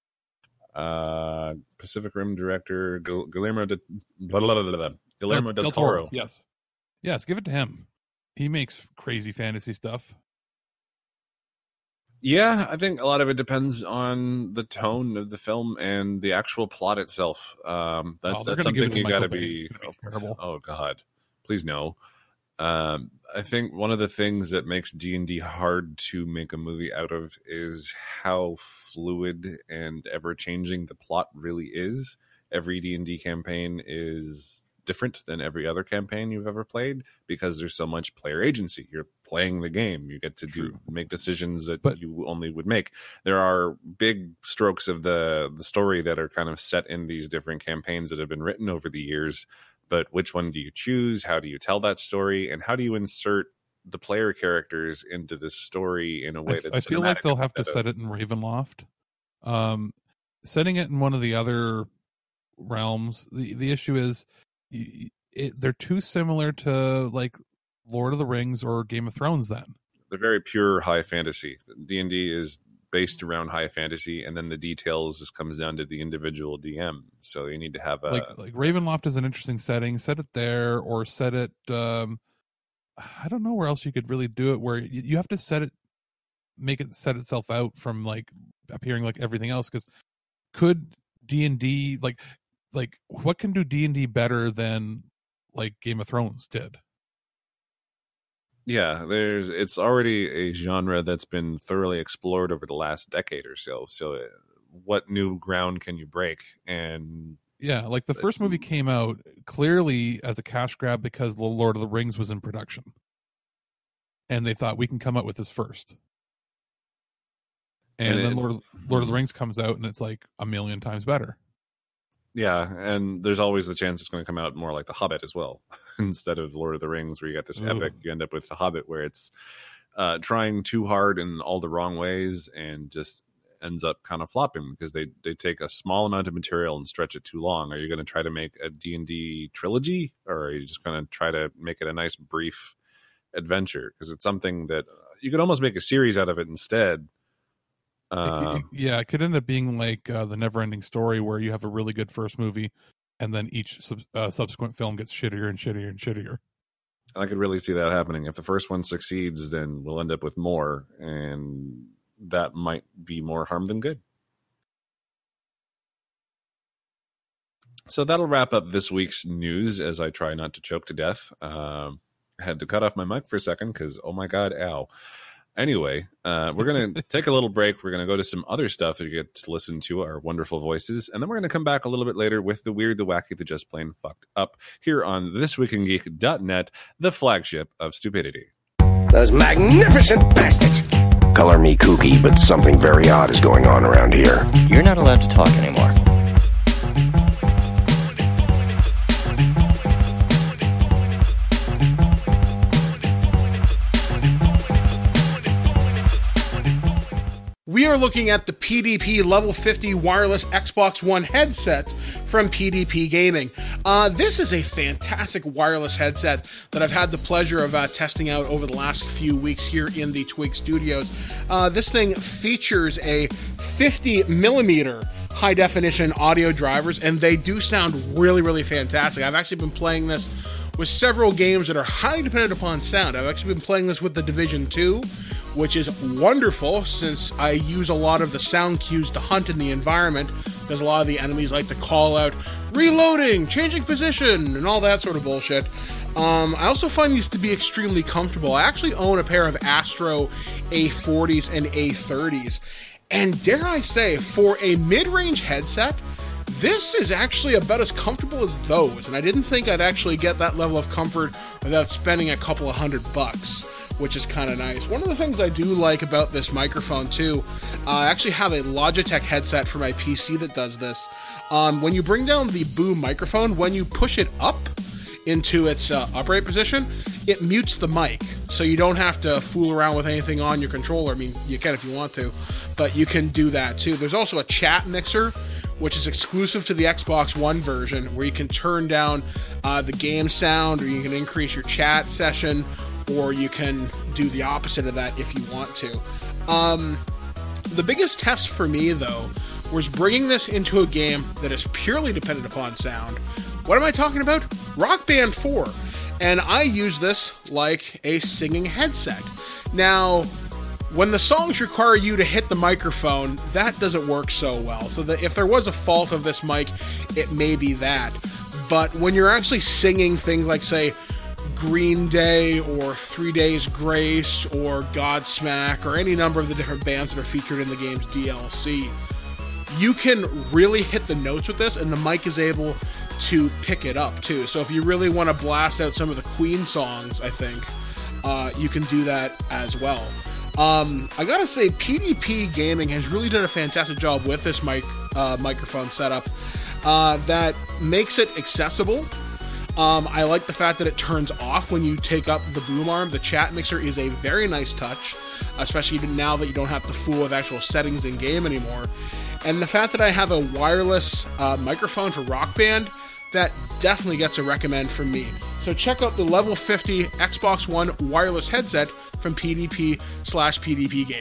Speaker 8: Pacific Rim director Guillermo del Toro.
Speaker 9: Yes, give it to him. He makes crazy fantasy stuff.
Speaker 8: Yeah, I think a lot of it depends on the tone of the film and the actual plot itself. That's something you got to be
Speaker 9: terrible.
Speaker 8: Oh God, please no. I think one of the things that makes D&D hard to make a movie out of is how fluid and ever-changing the plot really is. Every D&D campaign is different than every other campaign you've ever played because there's so much player agency. You're playing the game. You get to make decisions that you only would make. There are big strokes of the story that are kind of set in these different campaigns that have been written over the years. But which one do you choose? How do you tell that story? And how do you insert the player characters into this story in a way that's
Speaker 9: I feel like they'll have to set it in Ravenloft. Setting it in one of the other realms, the issue is they're too similar to like Lord of the Rings or Game of Thrones. Then
Speaker 8: they're very pure high fantasy. D&D is based around high fantasy, and then the details just comes down to the individual DM. So you need to have a
Speaker 9: like Ravenloft is an interesting setting. Set it there, or set it. I don't know where else you could really do it. Where you have to set itself out from like appearing like everything else. Because could D&D like what can do D&D better than like Game of Thrones did?
Speaker 8: Yeah, it's already a genre that's been thoroughly explored over the last decade or so. So what new ground can you break? And
Speaker 9: yeah, like the first movie came out clearly as a cash grab because the Lord of the Rings was in production. And they thought we can come out with this first. And then Lord of the Rings comes out and it's like a million times better.
Speaker 8: Yeah, and there's always the chance it's going to come out more like The Hobbit as well. Instead of Lord of the Rings, where you got this epic, you end up with The Hobbit, where it's trying too hard in all the wrong ways and just ends up kind of flopping because they take a small amount of material and stretch it too long. Are you going to try to make a D&D trilogy, or are you just going to try to make it a nice brief adventure? Because it's something that you could almost make a series out of it instead.
Speaker 9: It could end up being like the Never-Ending Story, where you have a really good first movie, and then each subsequent film gets shittier and shittier and shittier.
Speaker 8: I could really see that happening. If the first one succeeds, then we'll end up with more, and that might be more harm than good. So that'll wrap up this week's news as I try not to choke to death. I had to cut off my mic for a second because, oh my God, ow. Anyway, we're going to take a little break. We're going to go to some other stuff that you get to listen to, our wonderful voices. And then we're going to come back a little bit later with the weird, the wacky, the just plain fucked up here on thisweekingeek.net, the flagship of stupidity.
Speaker 10: Those magnificent bastards! Color me kooky, but something very odd is going on around here.
Speaker 14: You're not allowed to talk anymore.
Speaker 13: We are looking at the PDP Level 50 wireless Xbox One headset from PDP Gaming. This is a fantastic wireless headset that I've had the pleasure of testing out over the last few weeks here in the Twig Studios. This thing features a 50mm high-definition audio drivers, and they do sound really, really fantastic. I've actually been playing this with several games that are highly dependent upon sound. I've actually been playing this with The Division 2, which is wonderful since I use a lot of the sound cues to hunt in the environment, because a lot of the enemies like to call out reloading, changing position, and all that sort of bullshit. I also find these to be extremely comfortable. I actually own a pair of Astro A40s and A30s, and dare I say, for a mid-range headset, this is actually about as comfortable as those, and I didn't think I'd actually get that level of comfort without spending a couple of $100, which is kind of nice. One of the things I do like about this microphone too, I actually have a Logitech headset for my PC that does this. When you bring down the boom microphone, when you push it up into its upright position, it mutes the mic, so you don't have to fool around with anything on your controller. I mean, you can if you want to, but you can do that too. There's also a chat mixer, which is exclusive to the Xbox One version, where you can turn down the game sound, or you can increase your chat session, or you can do the opposite of that if you want to. The biggest test for me, though, was bringing this into a game that is purely dependent upon sound. What am I talking about? Rock Band 4. And I use this like a singing headset. Now, When the songs require you to hit the microphone, that doesn't work so well. So that if there was a fault of this mic, it may be that. But when you're actually singing things like, say, Green Day or 3 Days Grace or Godsmack or any number of the different bands that are featured in the game's DLC, you can really hit the notes with this, and the mic is able to pick it up too. So if you really want to blast out some of the Queen songs, I think you can do that as well. I gotta say, PDP Gaming has really done a fantastic job with this microphone setup that makes it accessible. I like the fact that it turns off when you take up the boom arm. The chat mixer is a very nice touch, especially even now that you don't have to fool with actual settings in game anymore. And the fact that I have a wireless microphone for Rock Band, that definitely gets a recommend from me. So check out the Level 50 Xbox One wireless headset from PDP/PDP Gaming.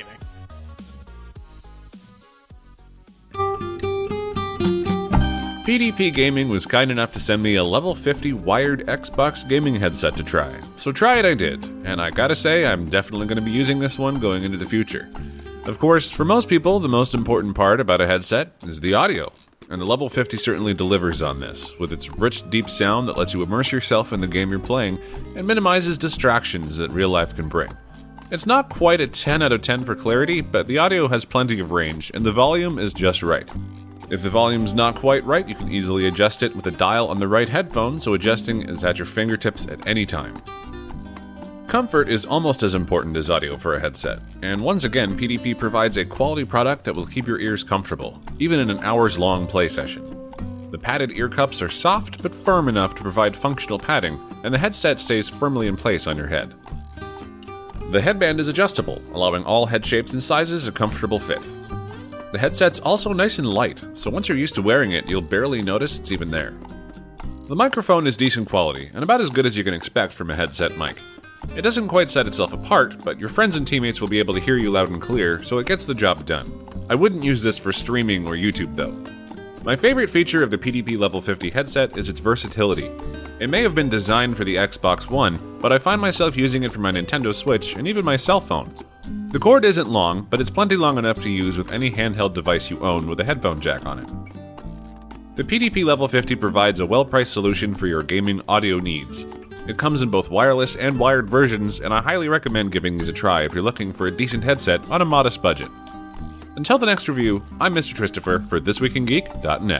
Speaker 8: PDP Gaming was kind enough to send me a Level 50 wired Xbox gaming headset to try. So try it I did, and I gotta say, I'm definitely going to be using this one going into the future. Of course, for most people, the most important part about a headset is the audio, and the Level 50 certainly delivers on this, with its rich, deep sound that lets you immerse yourself in the game you're playing and minimizes distractions that real life can bring. It's not quite a 10 out of 10 for clarity, but the audio has plenty of range, and the volume is just right. If the volume's not quite right, you can easily adjust it with a dial on the right headphone, so adjusting is at your fingertips at any time. Comfort is almost as important as audio for a headset, and once again, PDP provides a quality product that will keep your ears comfortable, even in an hours-long play session. The padded ear cups are soft but firm enough to provide functional padding, and the headset stays firmly in place on your head. The headband is adjustable, allowing all head shapes and sizes a comfortable fit. The headset's also nice and light, so once you're used to wearing it, you'll barely notice it's even there. The microphone is decent quality, and about as good as you can expect from a headset mic. It doesn't quite set itself apart, but your friends and teammates will be able to hear you loud and clear, so it gets the job done. I wouldn't use this for streaming or YouTube, though. My favorite feature of the PDP Level 50 headset is its versatility. It may have been designed for the Xbox One, but I find myself using it for my Nintendo Switch and even my cell phone. The cord isn't long, but it's plenty long enough to use with any handheld device you own with a headphone jack on it. The PDP Level 50 provides a well-priced solution for your gaming audio needs. It comes in both wireless and wired versions, and I highly recommend giving these a try if you're looking for a decent headset on a modest budget. Until the next review, I'm Mr. Christopher for ThisWeekInGeek.net.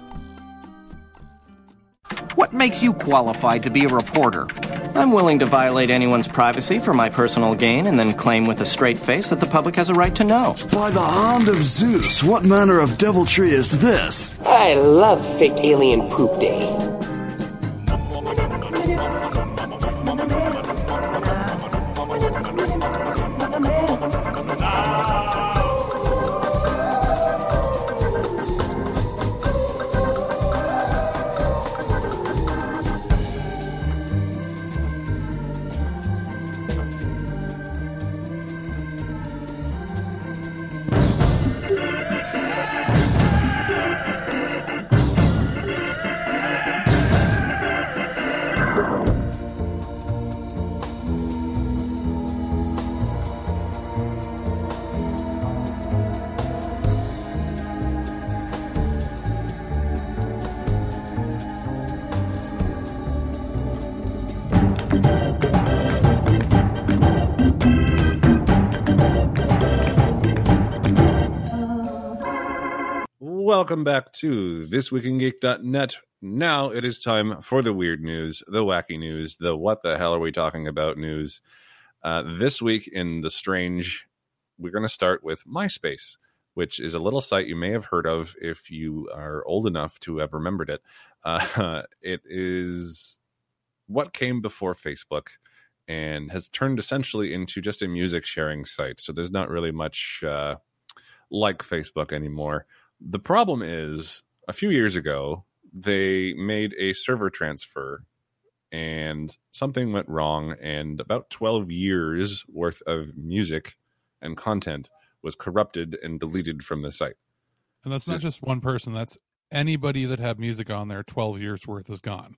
Speaker 14: What makes you qualified to be a reporter? I'm willing to violate anyone's privacy for my personal gain and then claim with a straight face that the public has a right to know.
Speaker 15: By the hand of Zeus, what manner of deviltry is this?
Speaker 10: I love fake alien poop day.
Speaker 8: Welcome back to ThisWeekInGeek.net. Now it is time for the weird news, the wacky news, the what the hell are we talking about news. This week in the strange, we're going to start with MySpace, which is a little site you may have heard of if you are old enough to have remembered it. It is what came before Facebook and has turned essentially into just a music sharing site. So there's not really much like Facebook anymore. The problem is, a few years ago, they made a server transfer and something went wrong, and about 12 years worth of music and content was corrupted and deleted from the site.
Speaker 9: And that's not just one person, that's anybody that had music on there 12 years worth is gone.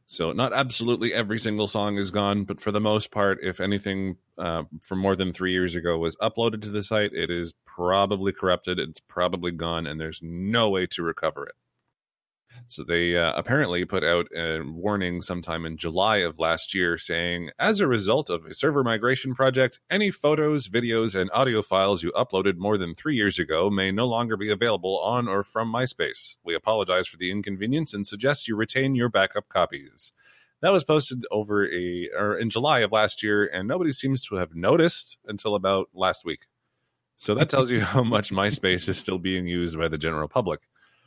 Speaker 8: So not absolutely every single song is gone, but for the most part, if anything from more than 3 years ago was uploaded to the site, it is probably corrupted, it's probably gone, and there's no way to recover it. So they apparently put out a warning sometime in July of last year saying, as a result of a server migration project, any photos, videos, and audio files you uploaded more than 3 years ago may no longer be available on or from MySpace. We apologize for the inconvenience and suggest you retain your backup copies. That was posted in July of last year, and nobody seems to have noticed until about last week. So that tells you how much MySpace is still being used by the general public.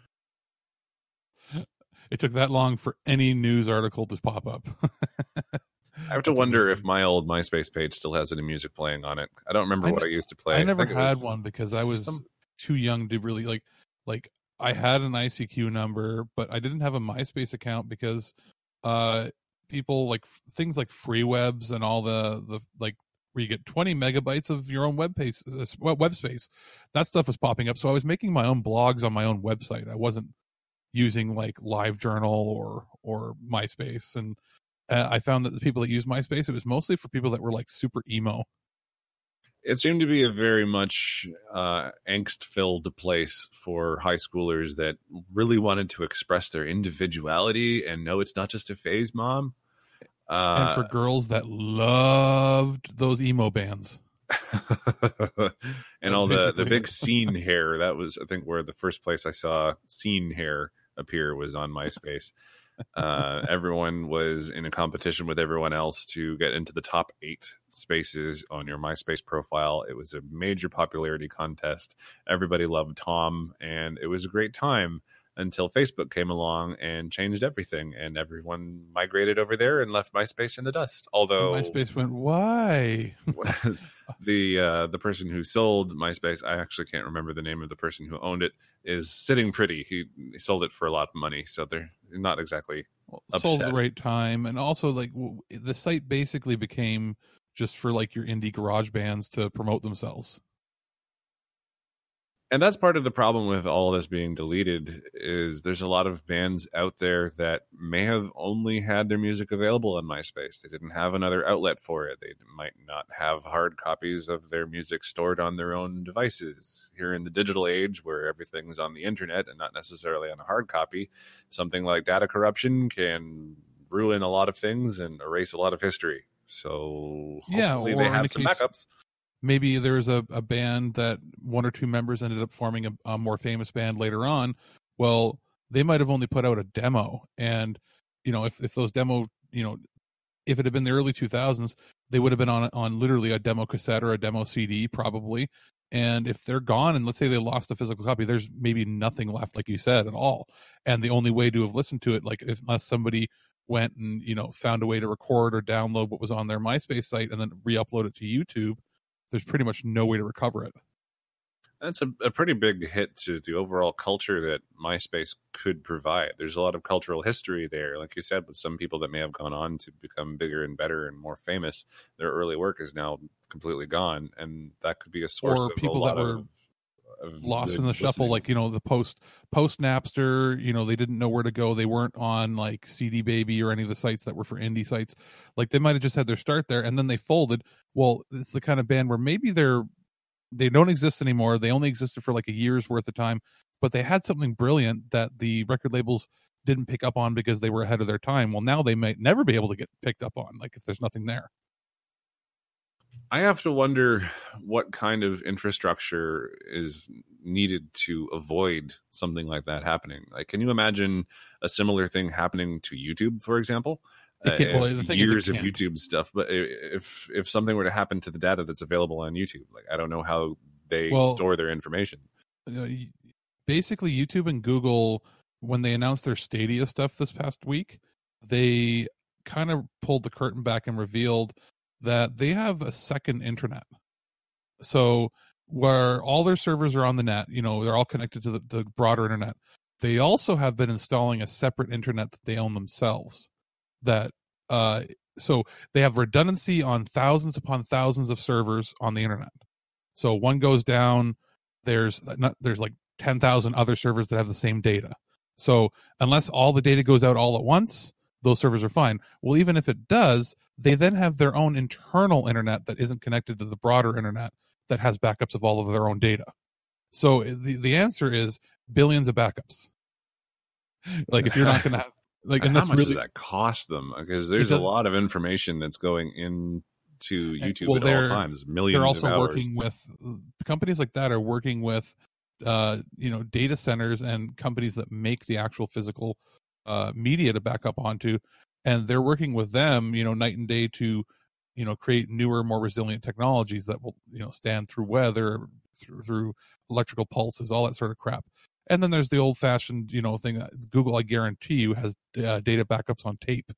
Speaker 9: It took that long for any news article to pop up.
Speaker 8: I have to wonder if my old MySpace page still has any music playing on it. I don't remember what I used to play.
Speaker 9: I never had one because I was too young to really like. I had an ICQ number, but I didn't have a MySpace account because people like things like free webs and all the like where you get 20 megabytes of your own web space. That stuff was popping up. So I was making my own blogs on my own website. I wasn't using like LiveJournal or MySpace, and I found that the people that use MySpace, it was mostly for people that were like super emo.
Speaker 8: It seemed to be a very much angst-filled place for high schoolers that really wanted to express their individuality and no, it's not just a phase, Mom.
Speaker 9: And for girls that loved those emo bands.
Speaker 8: And all the big scene hair. That was, I think, where the first place I saw scene hair appear was on MySpace. Everyone was in a competition with everyone else to get into the top 8 spaces on your MySpace profile. It was a major popularity contest. Everybody loved Tom, and it was a great time until Facebook came along and changed everything, and everyone migrated over there and left MySpace in the dust. Although
Speaker 9: MySpace went, why?
Speaker 8: The person who sold MySpace, I actually can't remember the name of the person who owned it, is sitting pretty. He sold it for a lot of money, so they're not exactly upset.
Speaker 9: Sold at the right time, and also like the site basically became just for like your indie garage bands to promote themselves.
Speaker 8: And that's part of the problem with all this being deleted is there's a lot of bands out there that may have only had their music available on MySpace. They didn't have another outlet for it. They might not have hard copies of their music stored on their own devices. Here in the digital age where everything's on the internet and not necessarily on a hard copy, something like data corruption can ruin a lot of things and erase a lot of history. So hopefully they have some backups.
Speaker 9: Maybe there's a band that one or two members ended up forming a more famous band later on. Well, they might have only put out a demo. And, you know, if those demo, you know, if it had been the early 2000s, they would have been on literally a demo cassette or a demo CD probably. And if they're gone and let's say they lost the physical copy, there's maybe nothing left, like you said, at all. And the only way to have listened to it, like unless somebody went and, you know, found a way to record or download what was on their MySpace site and then re-upload it to YouTube, there's pretty much no way to recover it.
Speaker 8: That's a pretty big hit to the overall culture that MySpace could provide. There's a lot of cultural history there. Like you said, with some people that may have gone on to become bigger and better and more famous, their early work is now completely gone. And that could be a source of
Speaker 9: people
Speaker 8: a lot
Speaker 9: that were
Speaker 8: of
Speaker 9: lost in the shuffle, like, you know, the post Napster, you know, they didn't know where to go. They weren't on like CD Baby or any of the sites that were for indie sites. Like they might have just had their start there and then they folded. Well, it's the kind of band where maybe they don't exist anymore. They only existed for like a year's worth of time, but they had something brilliant that the record labels didn't pick up on because they were ahead of their time. Well, now they might never be able to get picked up on, like if there's nothing there.
Speaker 8: I have to wonder what kind of infrastructure is needed to avoid something like that happening. Like, can you imagine a similar thing happening to YouTube, for example?
Speaker 9: The thing is,
Speaker 8: years of YouTube stuff, but if something were to happen to the data that's available on YouTube, like I don't know how they store their information.
Speaker 9: Basically, YouTube and Google, when they announced their Stadia stuff this past week, they kind of pulled the curtain back and revealed that they have a second intranet. So where all their servers are on the net, you know, they're all connected to the broader internet. They also have been installing a separate intranet that they own themselves. That so they have redundancy on thousands upon thousands of servers on the internet. So one goes down, there's like 10,000 other servers that have the same data. So unless all the data goes out all at once, those servers are fine. Well, even if it does, they then have their own internal internet that isn't connected to the broader internet that has backups of all of their own data. So the answer is billions of backups. Like, if you're not going to have, like, and
Speaker 8: how
Speaker 9: that's
Speaker 8: much
Speaker 9: really,
Speaker 8: does that cost them? Because there's a lot of information that's going into YouTube at all times. Millions.
Speaker 9: They're also
Speaker 8: of hours.
Speaker 9: working with companies like that are working with, data centers and companies that make the actual physical media to back up onto, and they're working with them, night and day to, create newer, more resilient technologies that will, stand through weather, through electrical pulses, all that sort of crap. And then there's the old-fashioned, thing that Google, I guarantee you, has data backups on tape.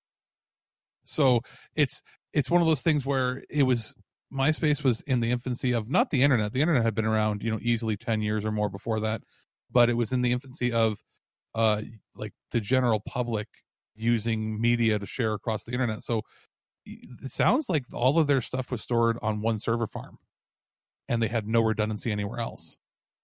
Speaker 9: So it's one of those things where MySpace was in the infancy of not the internet. The internet had been around, easily 10 years or more before that, but it was in the infancy of like the general public using media to share across the internet. So it sounds like all of their stuff was stored on one server farm, and they had no redundancy anywhere else.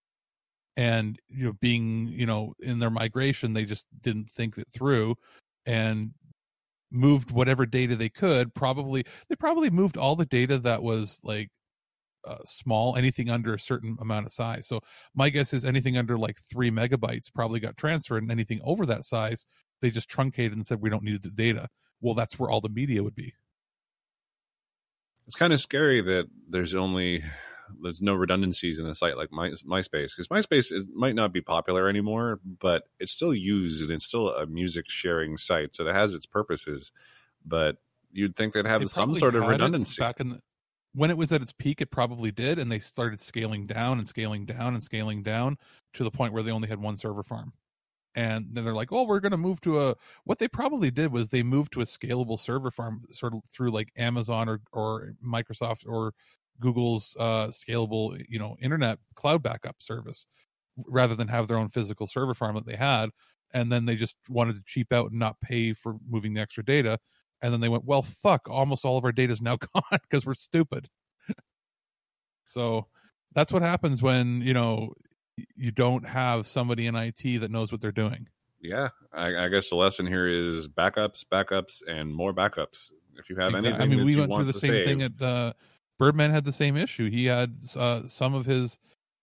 Speaker 9: And being in their migration, they just didn't think it through and moved whatever data they could. They probably moved all the data that was like small, anything under a certain amount of size. So my guess is anything under like 3 megabytes probably got transferred, and anything over that size they just truncated and said we don't need the data. Well, that's where all the media would be.
Speaker 8: It's kind of scary that there's no redundancies in a site like MySpace, because MySpace might not be popular anymore, but it's still used and it's still a music sharing site, so it has its purposes. But you'd think they'd have some sort of redundancy.
Speaker 9: When it was at its peak, it probably did, and they started scaling down and scaling down and scaling down to the point where they only had one server farm. And then they're like, oh, we're going to move to what they probably did was they moved to a scalable server farm sort of through like Amazon or Microsoft or Google's scalable, internet cloud backup service, rather than have their own physical server farm that they had. And then they just wanted to cheap out and not pay for moving the extra data. And then they went, well, fuck, almost all of our data is now gone because we're stupid. So that's what happens when, you don't have somebody in IT that knows what they're doing.
Speaker 8: Yeah. I guess the lesson here is backups, and more backups. If you have anything
Speaker 9: we went through the same thing at Birdman had the same issue. He had some of his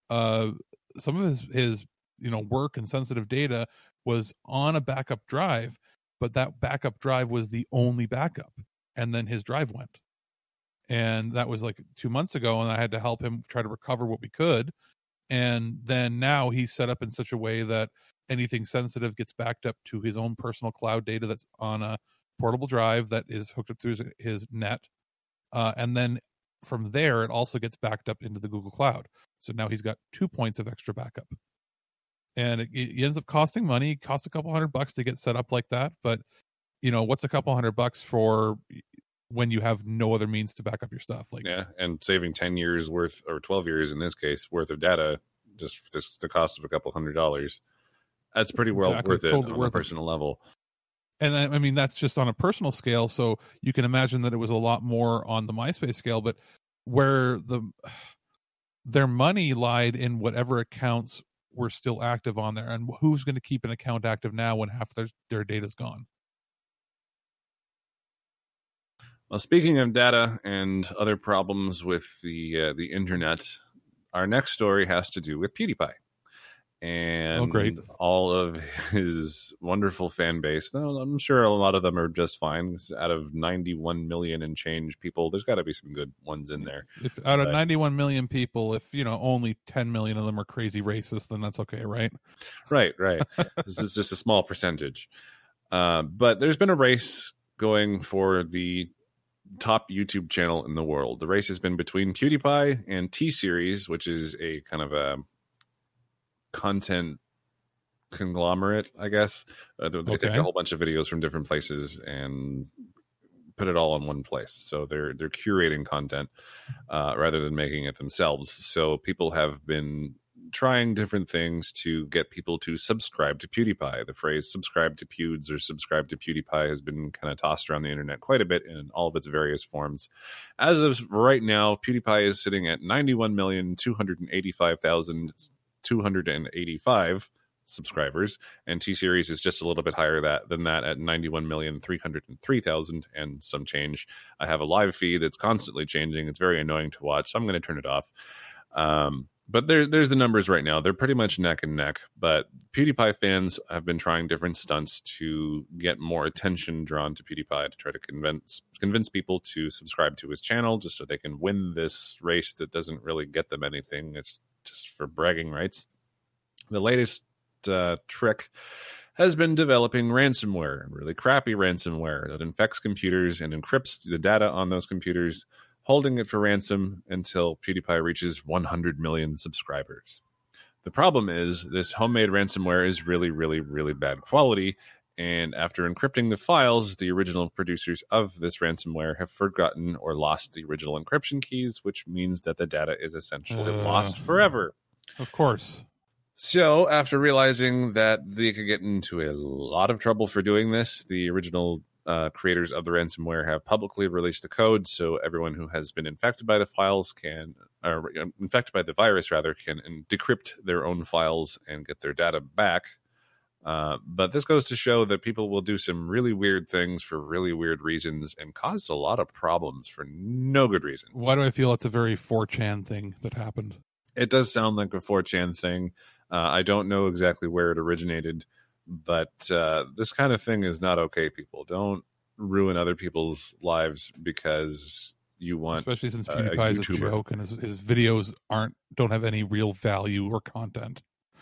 Speaker 9: work and sensitive data was on a backup drive, but that backup drive was the only backup, and then his drive went. And that was like 2 months ago, and I had to help him try to recover what we could. And then now he's set up in such a way that anything sensitive gets backed up to his own personal cloud data that's on a portable drive that is hooked up through his net. And then from there, it also gets backed up into the Google Cloud. So now he's got 2 points of extra backup. And it ends up costing money. It costs a couple $100 to get set up like that. But, what's a couple $100 for when you have no other means to back up your stuff?
Speaker 8: And saving 10 years worth, or 12 years in this case, worth of data, just for the cost of a couple $100. That's pretty well worth it on a personal level.
Speaker 9: And that's just on a personal scale. So you can imagine that it was a lot more on the MySpace scale, but where their money lied in whatever accounts were still active on there, and who's going to keep an account active now when half their data's gone.
Speaker 8: Well, speaking of data and other problems with the internet, our next story has to do with PewDiePie and all of his wonderful fan base. I'm sure a lot of them are just fine. Out of 91 million and change people, there's got to be some good ones in there.
Speaker 9: If out of 91 million people, if only 10 million of them are crazy racist, then that's okay, right?
Speaker 8: Right. This is just a small percentage. But there's been a race going for the top YouTube channel in the world. The race has been between PewDiePie and T-Series, which is a kind of a content conglomerate, I guess. They take a whole bunch of videos from different places and put it all in one place. So they're curating content rather than making it themselves. So people have been trying different things to get people to subscribe to PewDiePie. The phrase subscribe to Pewds or subscribe to PewDiePie has been kind of tossed around the internet quite a bit in all of its various forms. As of right now, PewDiePie is sitting at 91,285,285 subscribers, and T-Series is just a little bit higher than that at 91,303,000 and some change. I have a live feed that's constantly changing. It's very annoying to watch, so I'm going to turn it off. But there's the numbers right now. They're pretty much neck and neck. But PewDiePie fans have been trying different stunts to get more attention drawn to PewDiePie, to try to convince people to subscribe to his channel just so they can win this race that doesn't really get them anything. It's just for bragging rights. The latest trick has been developing ransomware, really crappy ransomware that infects computers and encrypts the data on those computers, holding it for ransom until PewDiePie reaches 100 million subscribers. The problem is this homemade ransomware is really, really, really bad quality, and after encrypting the files, the original producers of this ransomware have forgotten or lost the original encryption keys, which means that the data is essentially lost forever.
Speaker 9: Of course.
Speaker 8: So, after realizing that they could get into a lot of trouble for doing this, the original creators of the ransomware have publicly released the code, so everyone who has been infected by the files infected by the virus can decrypt their own files and get their data back. But this goes to show that people will do some really weird things for really weird reasons and cause a lot of problems for no good reason.
Speaker 9: Why do I feel it's a very 4chan thing that happened?
Speaker 8: It does sound like a 4chan thing. I don't know exactly where it originated, but this kind of thing is not okay, people. Don't ruin other people's lives because you want,
Speaker 9: especially since PewDiePie is a joke and his videos don't have any real value or content.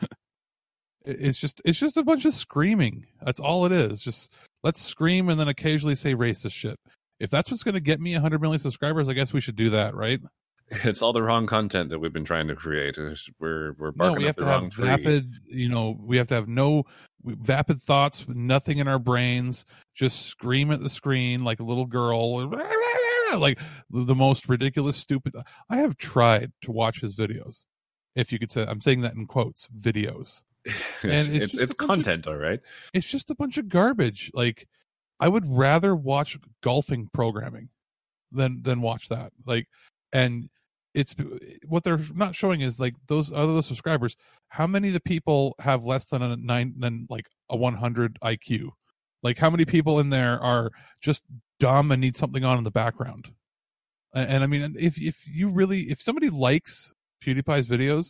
Speaker 9: It's just a bunch of screaming. That's all it is. Just let's scream and then occasionally say racist shit. If that's what's going to get me 100 million subscribers, I guess we should do that, right?
Speaker 8: It's all the wrong content that we've been trying to create. We're barking up the wrong tree.
Speaker 9: We have to have vapid thoughts, nothing in our brains, just scream at the screen like a little girl, like the most ridiculous, stupid. I have tried to watch his videos. If you could say, I'm saying that in quotes, videos. And
Speaker 8: it's content, all right.
Speaker 9: It's just a bunch of garbage. Like, I would rather watch golfing programming than watch that. Like, and it's what they're not showing is like those other subscribers. How many of the people have less than a 100 IQ? Like, how many people in there are just dumb and need something on in the background? And I mean, if somebody likes PewDiePie's videos,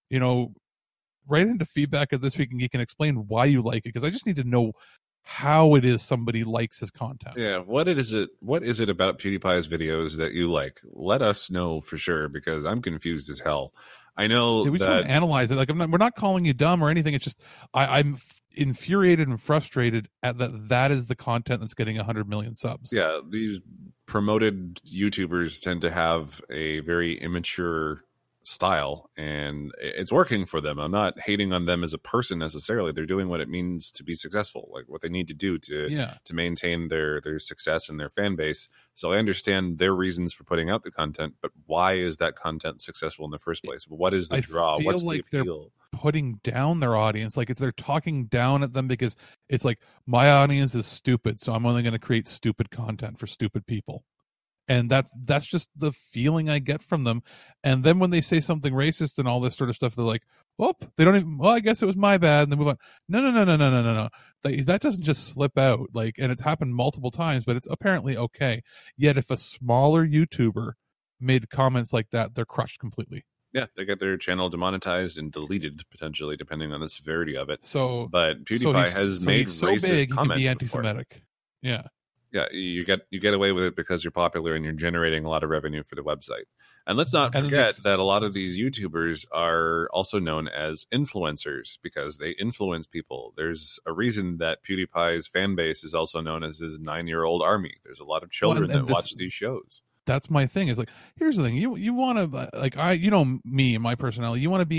Speaker 9: write into feedback at This Week in Geek and explain why you like it, because I just need to know how it is somebody likes his content.
Speaker 8: Yeah, what is it about PewDiePie's videos that you like? Let us know for sure, because I'm confused as hell. I know
Speaker 9: we just want to analyze it. Like, we're not calling you dumb or anything. It's just I'm infuriated and frustrated at that is the content that's getting 100 million subs.
Speaker 8: Yeah, these promoted YouTubers tend to have a very immature style, and it's working for them. I'm not hating on them as a person necessarily. They're doing what it means to be successful, like what they need to do to maintain their success and their fan base. So I understand their reasons for putting out the content, but why is that content successful in the first place? What is the draw? What's the appeal?
Speaker 9: They're putting down their audience, like they're talking down at them, because it's like, my audience is stupid, so I'm only going to create stupid content for stupid people. And that's just the feeling I get from them. And then when they say something racist and all this sort of stuff, they're like, "Oh, they don't even. Well, I guess it was my bad." And they move on. No. That doesn't just slip out. Like, and it's happened multiple times, but it's apparently okay. Yet, if a smaller YouTuber made comments like that, they're crushed completely.
Speaker 8: Yeah, they get their channel demonetized and deleted potentially, depending on the severity of it.
Speaker 9: So,
Speaker 8: but PewDiePie has made racist
Speaker 9: big,
Speaker 8: comments.
Speaker 9: He can be anti-Semitic.
Speaker 8: Before.
Speaker 9: Yeah.
Speaker 8: Yeah, you get away with it because you're popular and you're generating a lot of revenue for the website. And let's not forget that a lot of these YouTubers are also known as influencers because they influence people. There's a reason that PewDiePie's fan base is also known as his 9-year-old army. There's a lot of children that watch these shows.
Speaker 9: That's my thing. Is like, here's the thing. You want to, like, me and my personality, you want to be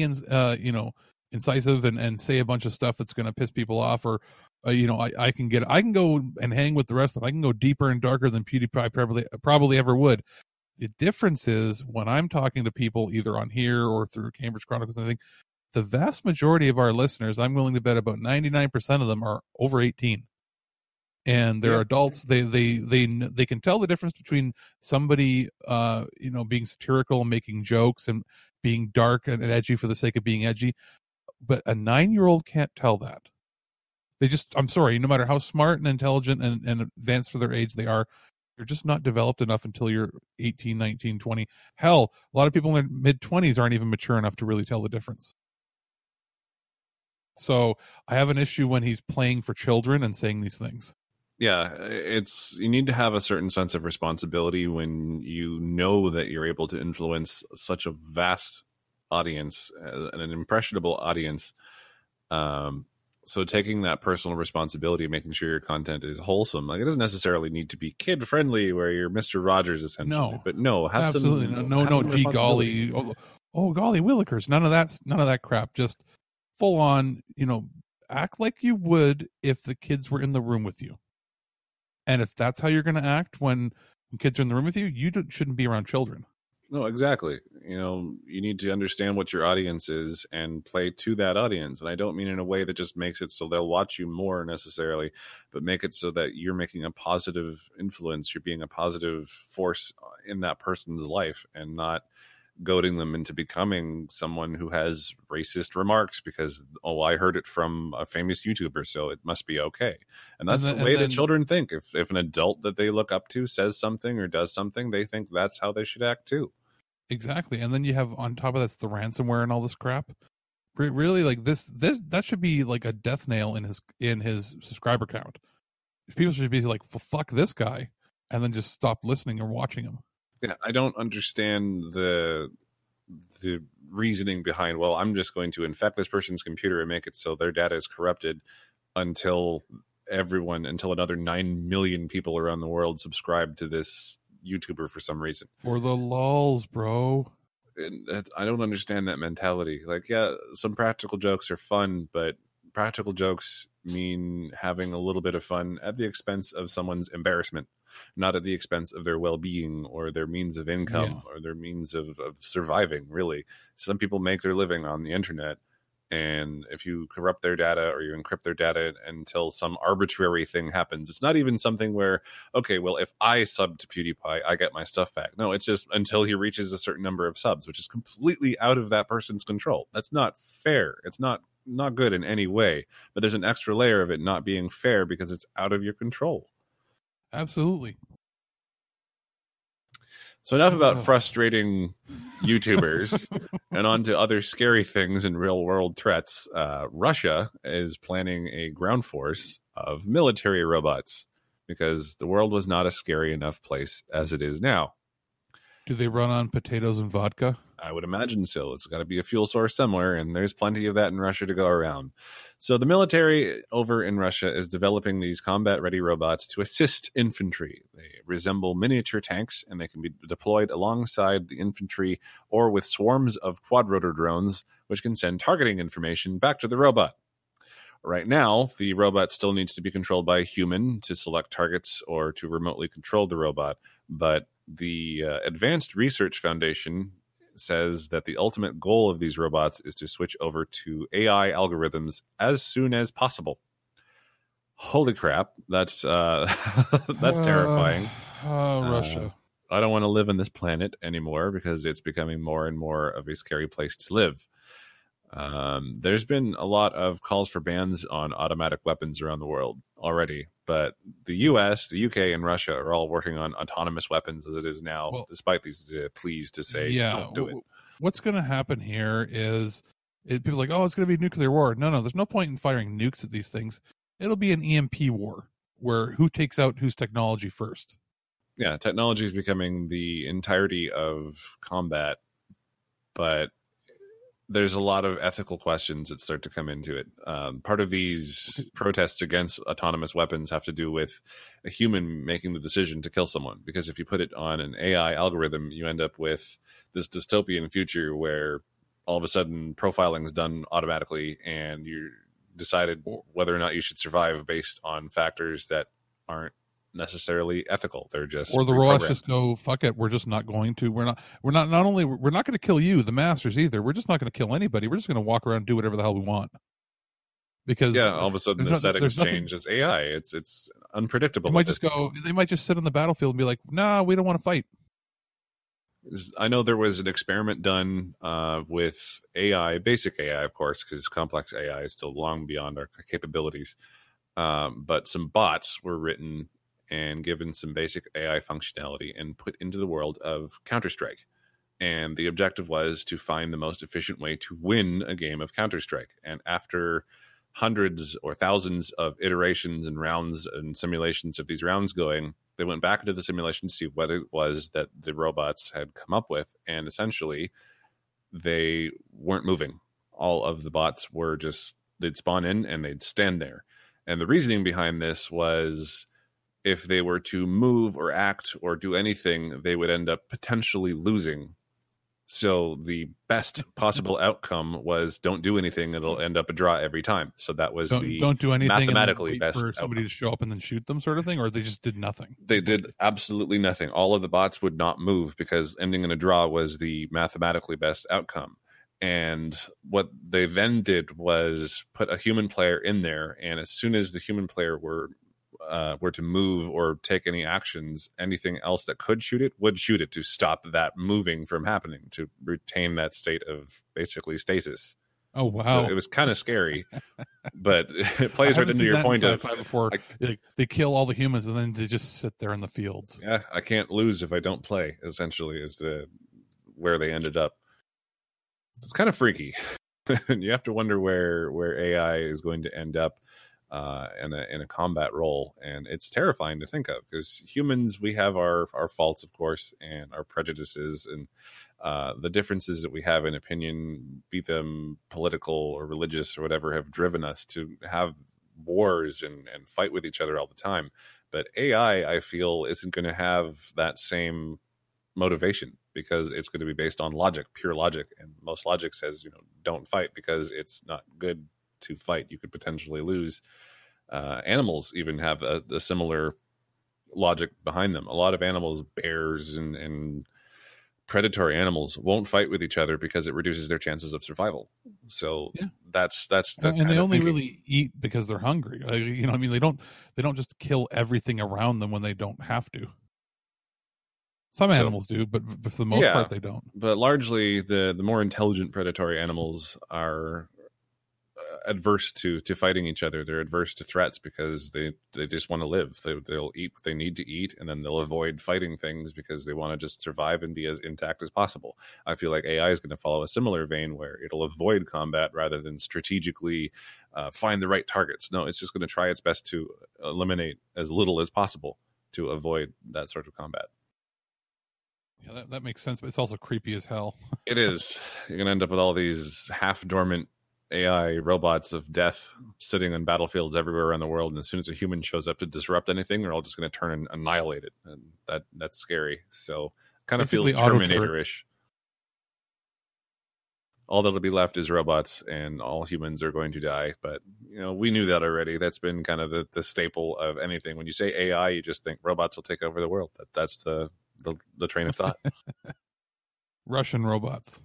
Speaker 9: incisive and say a bunch of stuff that's going to piss people off, or I can go and hang with the rest of them. I can go deeper and darker than PewDiePie probably ever would. The difference is when I'm talking to people either on here or through Cambridge Chronicles, I think the vast majority of our listeners, I'm willing to bet about 99% of them are over 18. And they're adults. They can tell the difference between somebody being satirical and making jokes and being dark and edgy for the sake of being edgy. but a 9-year-old can't tell that. I'm sorry, no matter how smart and intelligent and advanced for their age they are, they're just not developed enough until you're 18, 19, 20. Hell, a lot of people in their mid-20s aren't even mature enough to really tell the difference. So I have an issue when he's playing for children and saying these things.
Speaker 8: Yeah, you need to have a certain sense of responsibility when you know that you're able to influence such a vast audience and an impressionable audience. So taking that personal responsibility, making sure your content is wholesome, like it doesn't necessarily need to be kid friendly where you're Mr. Rogers essentially.
Speaker 9: No, have absolutely no. Gee golly, oh golly willikers, none of that crap. Just full on, act like you would if the kids were in the room with you. And if that's how you're going to act when kids are in the room with you, shouldn't be around children.
Speaker 8: No, exactly. You need to understand what your audience is and play to that audience. And I don't mean in a way that just makes it so they'll watch you more necessarily, but make it so that you're making a positive influence. You're being a positive force in that person's life and not goading them into becoming someone who has racist remarks because, I heard it from a famous YouTuber, so it must be okay. And that's the way that children think. If an adult that they look up to says something or does something, they think that's how they should act too.
Speaker 9: Exactly. And then you have on top of that the ransomware and all this crap. Really, like this that should be like a death nail in his subscriber count. People should be like, fuck this guy, and then just stop listening or watching him.
Speaker 8: Yeah, I don't understand the reasoning behind, I'm just going to infect this person's computer and make it so their data is corrupted until another 9 million people around the world subscribe to this YouTuber for some reason.
Speaker 9: For the lulz, bro.
Speaker 8: I don't understand that mentality. Like, yeah, some practical jokes are fun, but practical jokes mean having a little bit of fun at the expense of someone's embarrassment, not at the expense of their well-being or their means of income or their means of surviving, really. Some people make their living on the internet, and if you corrupt their data or you encrypt their data until some arbitrary thing happens, it's not even something where, okay, well, if I sub to PewDiePie, I get my stuff back. No, it's just until he reaches a certain number of subs, which is completely out of that person's control. That's not fair. It's not good in any way, but there's an extra layer of it not being fair because it's out of your control.
Speaker 9: Absolutely.
Speaker 8: So enough about frustrating YouTubers and on to other scary things and real world threats. Russia is planning a ground force of military robots because the world was not a scary enough place as it is now.
Speaker 9: Do they run on potatoes and vodka?
Speaker 8: I would imagine so. It's got to be a fuel source somewhere, and there's plenty of that in Russia to go around. So the military over in Russia is developing these combat-ready robots to assist infantry. They resemble miniature tanks, and they can be deployed alongside the infantry or with swarms of quadrotor drones, which can send targeting information back to the robot. Right now, the robot still needs to be controlled by a human to select targets or to remotely control the robot, but the Advanced Research Foundation says that the ultimate goal of these robots is to switch over to AI algorithms as soon as possible. Holy crap, that's terrifying.
Speaker 9: Russia.
Speaker 8: I don't want to live on this planet anymore because it's becoming more and more of a scary place to live. There's been a lot of calls for bans on automatic weapons around the world already, but the US, the UK, and Russia are all working on autonomous weapons as it is now, despite these pleas to say, don't do it.
Speaker 9: What's going to happen here is people are like, it's going to be nuclear war. No, there's no point in firing nukes at these things. It'll be an EMP war where who takes out whose technology first.
Speaker 8: Yeah, technology is becoming the entirety of combat, but there's a lot of ethical questions that start to come into it. Part of these protests against autonomous weapons have to do with a human making the decision to kill someone. Because if you put it on an AI algorithm, you end up with this dystopian future where all of a sudden profiling is done automatically and you decided whether or not you should survive based on factors that aren't necessarily ethical. They're just,
Speaker 9: or the robots just go, fuck it, we're just not going to, we're not going to kill you, the masters, either. We're just not going to kill anybody. We're just going to walk around and do whatever the hell we want. Because
Speaker 8: all of a sudden the settings change as AI. It's unpredictable.
Speaker 9: They might just sit on the battlefield and be like, nah, we don't want to fight.
Speaker 8: I know there was an experiment done with AI, basic AI, of course, because complex AI is still long beyond our capabilities. But some bots were written and given some basic AI functionality and put into the world of Counter-Strike. And the objective was to find the most efficient way to win a game of Counter-Strike. And after hundreds or thousands of iterations and rounds and simulations of these rounds going, they went back into the simulation to see what it was that the robots had come up with. And essentially, they weren't moving. All of the bots were just, they'd spawn in and they'd stand there. And the reasoning behind this was if they were to move or act or do anything, they would end up potentially losing. So the best possible outcome was don't do anything; it'll end up a draw every time. So that was
Speaker 9: don't do anything
Speaker 8: mathematically best
Speaker 9: for somebody
Speaker 8: outcome.
Speaker 9: To show up and then shoot them, sort of thing, or they just did nothing.
Speaker 8: They did absolutely nothing. All of the bots would not move because ending in a draw was the mathematically best outcome. And what they then did was put a human player in there, and as soon as the human player were to move or take any actions, anything else that could shoot it would shoot it to stop that moving from happening, to retain that state of basically stasis.
Speaker 9: Oh, wow.
Speaker 8: So it was kind of scary, but it plays right into your point of
Speaker 9: before they kill all the humans and then they just sit there in the fields.
Speaker 8: Yeah, I can't lose if I don't play, essentially, is where they ended up. It's kind of freaky. You have to wonder where AI is going to end up in a combat role, and it's terrifying to think of because humans, we have our faults, of course, and our prejudices, and the differences that we have in opinion, be them political or religious or whatever, have driven us to have wars and fight with each other all the time. But AI, I feel, isn't going to have that same motivation because it's going to be based on logic, pure logic, and most logic says, don't fight because it's not good to fight. You could potentially lose. Animals even have a similar logic behind them. A lot of animals, bears and predatory animals, won't fight with each other because it reduces their chances of survival. So that's the
Speaker 9: and they only
Speaker 8: thinking.
Speaker 9: really eat because they're hungry. They don't just kill everything around them when they don't have to. Some animals do, but for the most part, they don't.
Speaker 8: But largely, the more intelligent predatory animals are adverse to fighting each other. They're adverse to threats because they just want to live. They'll eat what they need to eat, and then they'll avoid fighting things because they want to just survive and be as intact as possible. I feel like AI is going to follow a similar vein where it'll avoid combat rather than strategically find the right targets. No, it's just going to try its best to eliminate as little as possible to avoid that sort of combat.
Speaker 9: Yeah, that makes sense, but it's also creepy as hell.
Speaker 8: It is. You're going to end up with all these half-dormant AI robots of death sitting on battlefields everywhere around the world, and as soon as a human shows up to disrupt anything, they're all just going to turn and annihilate it, and that's scary. So kind of feels Terminator-ish. All that'll be left is robots, and all humans are going to die. But we knew that already. That's been kind of the staple of anything. When you say AI, you just think robots will take over the world. That's the train of thought.
Speaker 9: Russian robots.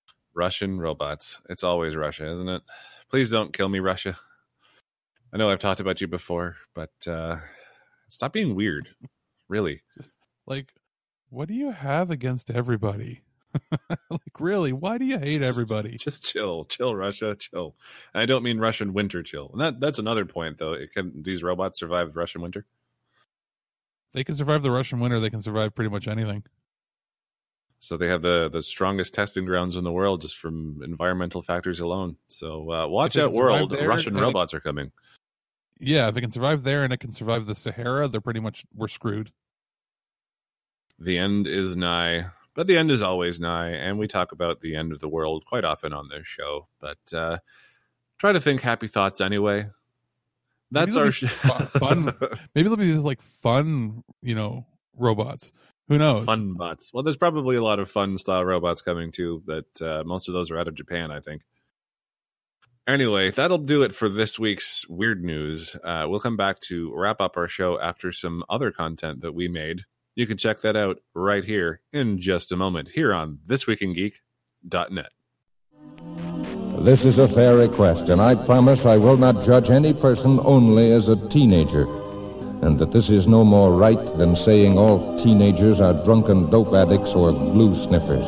Speaker 9: It's always Russia, isn't it? Please don't kill me, Russia. I know I've talked about you before, but stop being weird. Really. Just what do you have against everybody? Really, why do you hate everybody?
Speaker 8: Just chill, Russia, chill. And I don't mean Russian winter chill. And that's another point, though. Can these robots survive the Russian winter?
Speaker 9: They can survive the Russian winter. They can survive pretty much anything.
Speaker 8: So they have the strongest testing grounds in the world just from environmental factors alone. So watch out, world. Russian robots are coming.
Speaker 9: Yeah, if it can survive there and it can survive the Sahara, we're screwed.
Speaker 8: The end is nigh. But the end is always nigh, and we talk about the end of the world quite often on this show. But try to think happy thoughts anyway. That's our
Speaker 9: fun. Maybe there'll be just fun, robots. Who knows?
Speaker 8: Fun bots. Well, there's probably a lot of fun style robots coming too, but most of those are out of Japan, I think. Anyway, that'll do it for this week's Weird News. We'll come back to wrap up our show after some other content that we made. You can check that out right here in just a moment here on thisweekingeek.net.
Speaker 16: This is a fair request, and I promise I will not judge any person only as a teenager. and that this is no more right than saying all teenagers are drunken dope addicts or glue sniffers.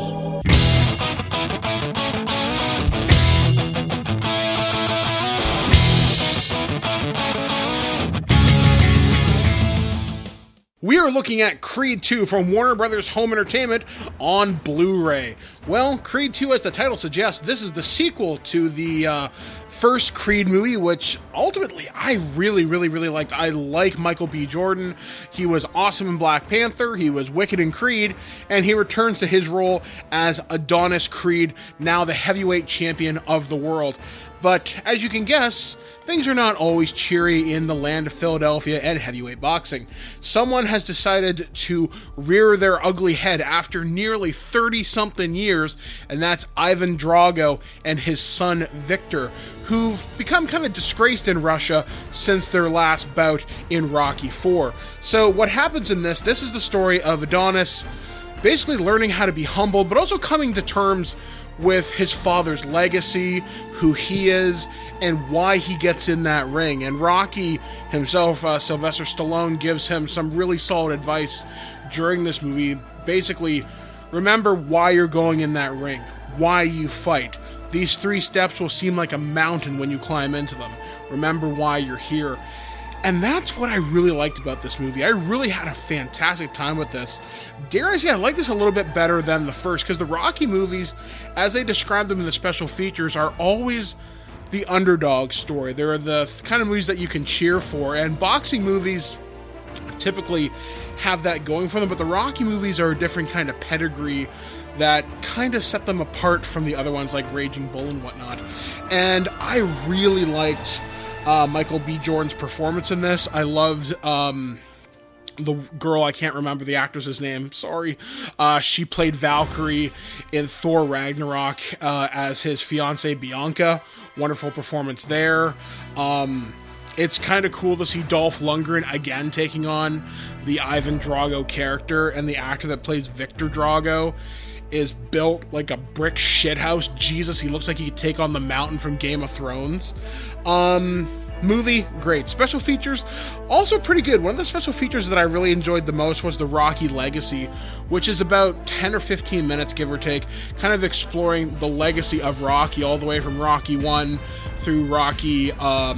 Speaker 13: We are looking at Creed 2 from Warner Brothers Home Entertainment on Blu-ray. Well, Creed 2, as the title suggests, this is the sequel to the first Creed movie, which ultimately I really liked. I like Michael B. Jordan. He was awesome in Black Panther. He was wicked in Creed, and he returns to his role as Adonis Creed, now the heavyweight champion of the world. But as you can guess, things are not always cheery in the land of Philadelphia and heavyweight boxing. Someone has decided to rear their ugly head after nearly 30-something years, and that's Ivan Drago and his son Victor, who've become kind of disgraced in Russia since their last bout in Rocky IV. So what happens in this is the story of Adonis basically learning how to be humble, but also coming to terms with his father's legacy, who he is, and why he gets in that ring. And Rocky himself, Sylvester Stallone, gives him some really solid advice during this movie. Basically, remember why you're going in that ring, why you fight. These 3 steps will seem like a mountain when you climb into them. Remember why you're here. And that's what I really liked about this movie. I really had a fantastic time with this. Dare I say, I like this a little bit better than the first, because the Rocky movies, as they describe them in the special features, are always the underdog story. They're the kind of movies that you can cheer for, and boxing movies typically have that going for them, but the Rocky movies are a different kind of pedigree that kind of set them apart from the other ones like Raging Bull and whatnot. And I really liked Michael B. Jordan's performance in this. I loved the girl, I can't remember the actress's name, sorry. She played Valkyrie in Thor Ragnarok as his fiancée Bianca. Wonderful performance there. It's kind of cool to see Dolph Lundgren again taking on the Ivan Drago character, and the actor that plays Victor Drago is built like a brick shithouse. Jesus, he looks like he could take on the Mountain from Game of Thrones. Movie, great. Special features, also pretty good. One of the special features that I really enjoyed the most was the Rocky Legacy, which is about 10 or 15 minutes, give or take, kind of exploring the legacy of Rocky all the way from Rocky 1 through Rocky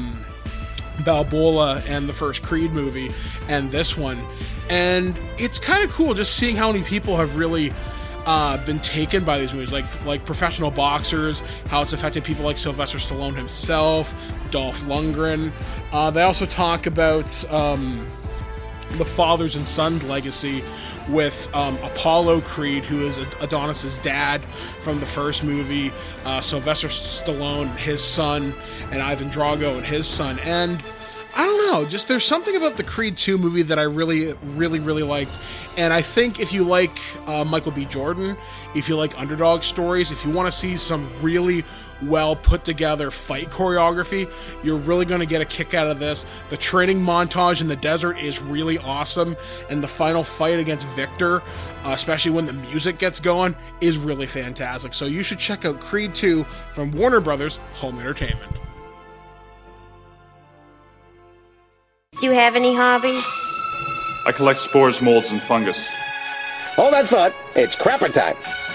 Speaker 13: Balboa and the first Creed movie and this one. And it's kind of cool just seeing how many people have really been taken by these movies, like professional boxers, how it's affected people like Sylvester Stallone himself, Dolph Lundgren. They also talk about the fathers and sons legacy with Apollo Creed, who is Adonis's dad from the first movie, Sylvester Stallone, his son, and Ivan Drago and his son. And I don't know, just there's something about the Creed 2 movie that I really liked. And I think if you like Michael B. Jordan, if you like underdog stories, if you want to see some really well put together fight choreography, you're really going to get a kick out of this. The training montage in the desert is really awesome, and the final fight against Victor, especially when the music gets going, is really fantastic. So you should check out Creed 2 from Warner Brothers Home Entertainment.
Speaker 17: Do you have any hobbies?
Speaker 18: I collect spores, molds, and fungus.
Speaker 10: Hold that thought. It's crapper time.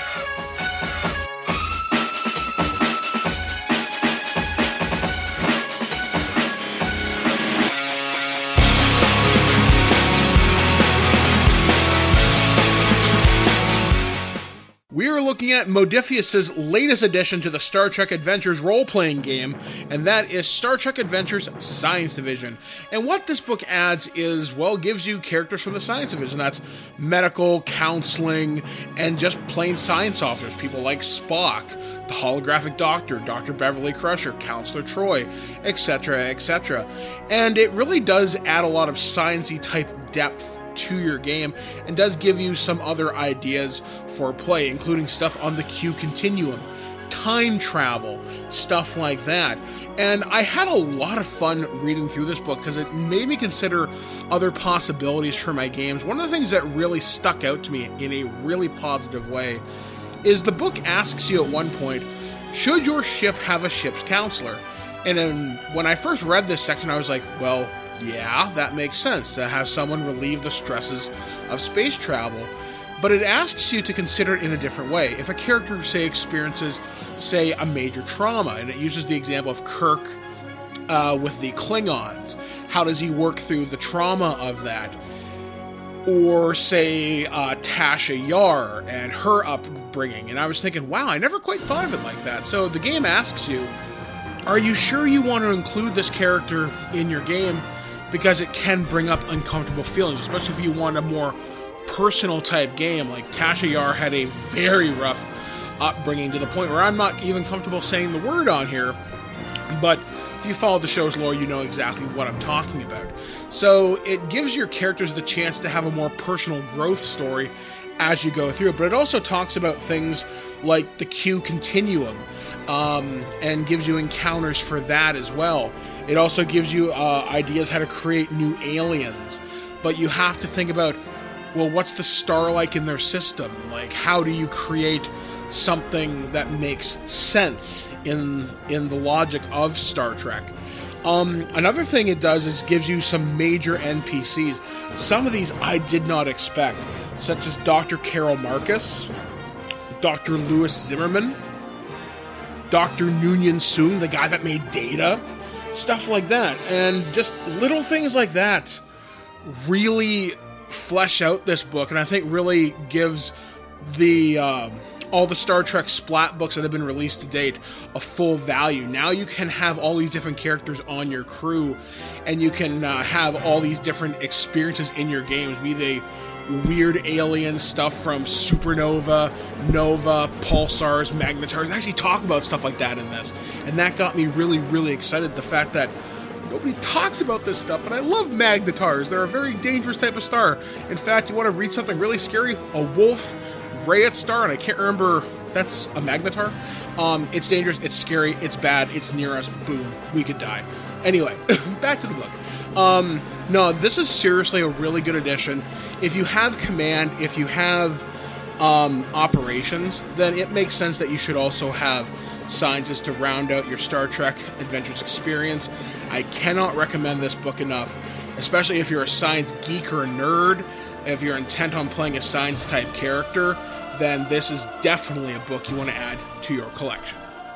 Speaker 13: We are looking at Modiphius's latest addition to the Star Trek Adventures role-playing game, and that is Star Trek Adventures Science Division. And what this book adds is, well, gives you characters from the Science Division. That's medical, counseling, and just plain science officers. People like Spock, the holographic doctor, Dr. Beverly Crusher, Counselor Troy, etc., etc. And it really does add a lot of sciencey type depth to your game, and does give you some other ideas for play, including stuff on the Q continuum, time travel, stuff like that. And I had a lot of fun reading through this book because it made me consider other possibilities for my games. One of the things that really stuck out to me in a really positive way is the book asks you at one point, should your ship have a ship's counselor? And then when I first read this section, I was like, well, Yeah, that makes sense, to have someone relieve the stresses of space travel. But it asks you to consider it in a different way. If a character, say, experiences, say, a major trauma, and it uses the example of Kirk with the Klingons, how does he work through the trauma of that? Or, say, Tasha Yar and her upbringing. And I was thinking, wow, I never quite thought of it like that. So the game asks you, are you sure you want to include this character in your game? Because it can bring up uncomfortable feelings, especially if you want a more personal type game. Like Tasha Yar had a very rough upbringing to the point where I'm not even comfortable saying the word on here. But if you follow the show's lore, you know exactly what I'm talking about. So it gives your characters the chance to have a more personal growth story as you go through it. But it also talks about things like the Q continuum, and gives you encounters for that as well. It also gives you ideas how to create new aliens. But you have to think about, well, what's the star like in their system? Like, how do you create something that makes sense in the logic of Star Trek? Another thing it does is gives you some major NPCs. Some of these I did not expect, such as Dr. Carol Marcus, Dr. Louis Zimmerman, Dr. Noonien Soong, the guy that made Data, stuff like that. And just little things like that really flesh out this book, and I think really gives the all the Star Trek splat books that have been released to date a full value. Now you can have all these different characters on your crew, and you can have all these different experiences in your games, be they weird alien stuff from Supernova, Nova, Pulsars, Magnetars. They actually talk about stuff like that in this, and that got me really, really excited. The fact that nobody talks about this stuff, and I love Magnetars. They're a very dangerous type of star. In fact, you want to read something really scary? A wolf Rayet star, and I can't remember. That's a Magnetar. It's dangerous, it's scary, it's bad, it's near us, boom, we could die. Anyway, back to the book. No, this is seriously a really good addition. If you have command, if you have operations, then it makes sense that you should also have sciences to round out your Star Trek Adventures experience. I cannot recommend this book enough, especially if you're a science geek or a nerd. If you're intent on playing a science type character, then this is definitely a book you want to add to your collection.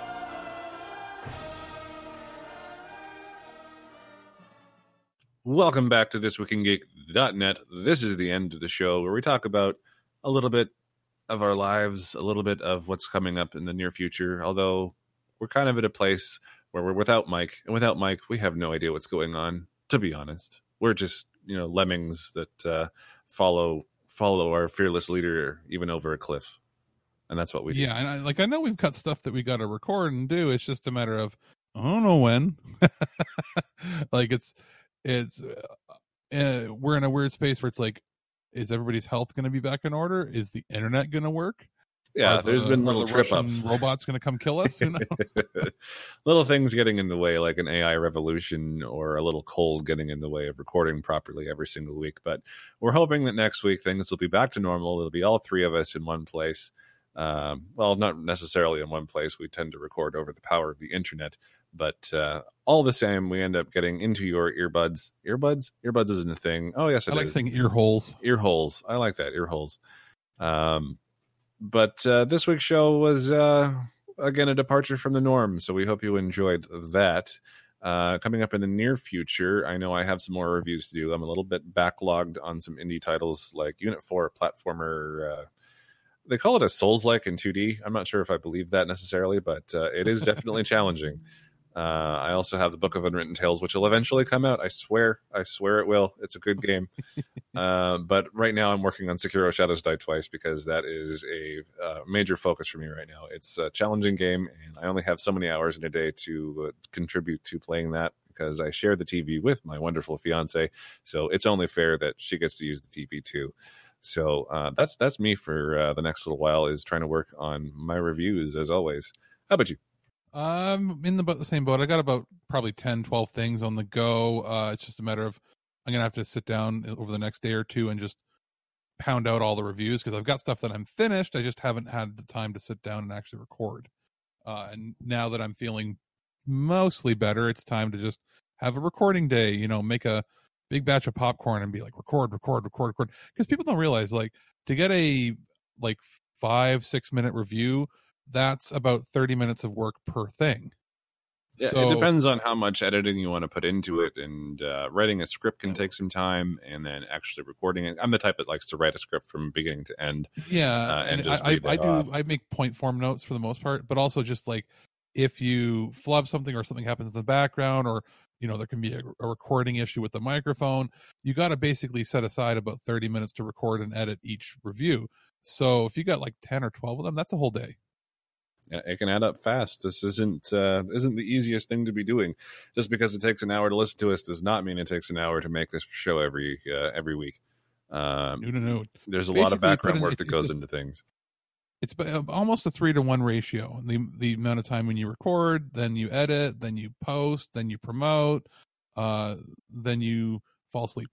Speaker 8: Welcome back to ThisWeekInGeek.net. This is the end of the show where we talk about a little bit of our lives, a little bit of what's coming up in the near future, although we're kind of at a place where we're without Mike, and without Mike, we have no idea what's going on, to be honest. We're just, lemmings that follow our fearless leader even over a cliff, and that's what we do.
Speaker 9: Yeah, and I know we've got stuff that we got to record and do. It's just a matter of I don't know when. Like it's we're in a weird space where it's like, is everybody's health going to be back in order? Is the internet going to work?
Speaker 8: Yeah, there's been little trip ups.
Speaker 9: Robots going to come kill us? Who knows?
Speaker 8: Little things getting in the way, like an AI revolution or a little cold getting in the way of recording properly every single week. But we're hoping that next week things will be back to normal. It'll be all three of us in one place. Well, not necessarily in one place. We tend to record over the power of the internet. But all the same, we end up getting into your earbuds. Earbuds? Earbuds isn't a thing. Oh, yes, it is.
Speaker 9: I like saying ear holes.
Speaker 8: Ear holes. I like that, ear holes. But this week's show was, again, a departure from the norm, so we hope you enjoyed that. Coming up in the near future, I know I have some more reviews to do. I'm a little bit backlogged on some indie titles like Unit 4 platformer. They call it a Souls-like in 2D. I'm not sure if I believe that necessarily, but it is definitely challenging. I also have the Book of Unwritten Tales, which will eventually come out. I swear it will. It's a good game. But right now I'm working on Sekiro Shadows Die Twice because that is a major focus for me right now. It's a challenging game, and I only have so many hours in a day to contribute to playing that because I share the TV with my wonderful fiance. So it's only fair that she gets to use the TV too. So that's me for the next little while, is trying to work on my reviews as always. How about you?
Speaker 9: I'm in about the same boat. I got about probably 10, 12 things on the go. It's just a matter of I'm going to have to sit down over the next day or two and just pound out all the reviews because I've got stuff that I'm finished. I just haven't had the time to sit down and actually record. And now that I'm feeling mostly better, it's time to just have a recording day, you know, make a big batch of popcorn and be like, record. Because people don't realize, like, to get a, like, 5-6 minute review, that's about 30 minutes of work per thing.
Speaker 8: Yeah,
Speaker 9: So,
Speaker 8: it depends on how much editing you want to put into it, and writing a script can take some time, and then actually recording it. I'm the type that likes to write a script from beginning to end.
Speaker 9: Yeah,
Speaker 8: and
Speaker 9: and
Speaker 8: just
Speaker 9: I make point form notes for the most part, but also just like if you flub something or something happens in the background, or you know there can be a recording issue with the microphone, you got to basically set aside about 30 minutes to record and edit each review. So if you got like 10 or 12 of them, that's a whole day.
Speaker 8: It can add up fast. This isn't the easiest thing to be doing. Just because it takes an hour to listen to us does not mean it takes an hour to make this show every week.
Speaker 9: No.
Speaker 8: There's a lot of background work that goes into things.
Speaker 9: It's almost a 3-to-1 ratio. The amount of time when you record, then you edit, then you post, then you promote, then you fall asleep.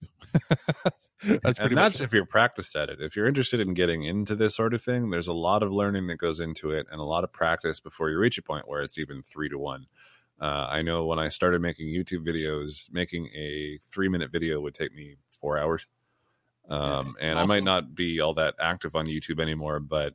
Speaker 9: That's
Speaker 8: if you're practiced at it. If you're interested in getting into this sort of thing, there's a lot of learning that goes into it and a lot of practice before you reach a point where it's even 3-to-1. I know when I started making YouTube videos, making a 3-minute video would take me 4 hours. And I might not be all that active on YouTube anymore, but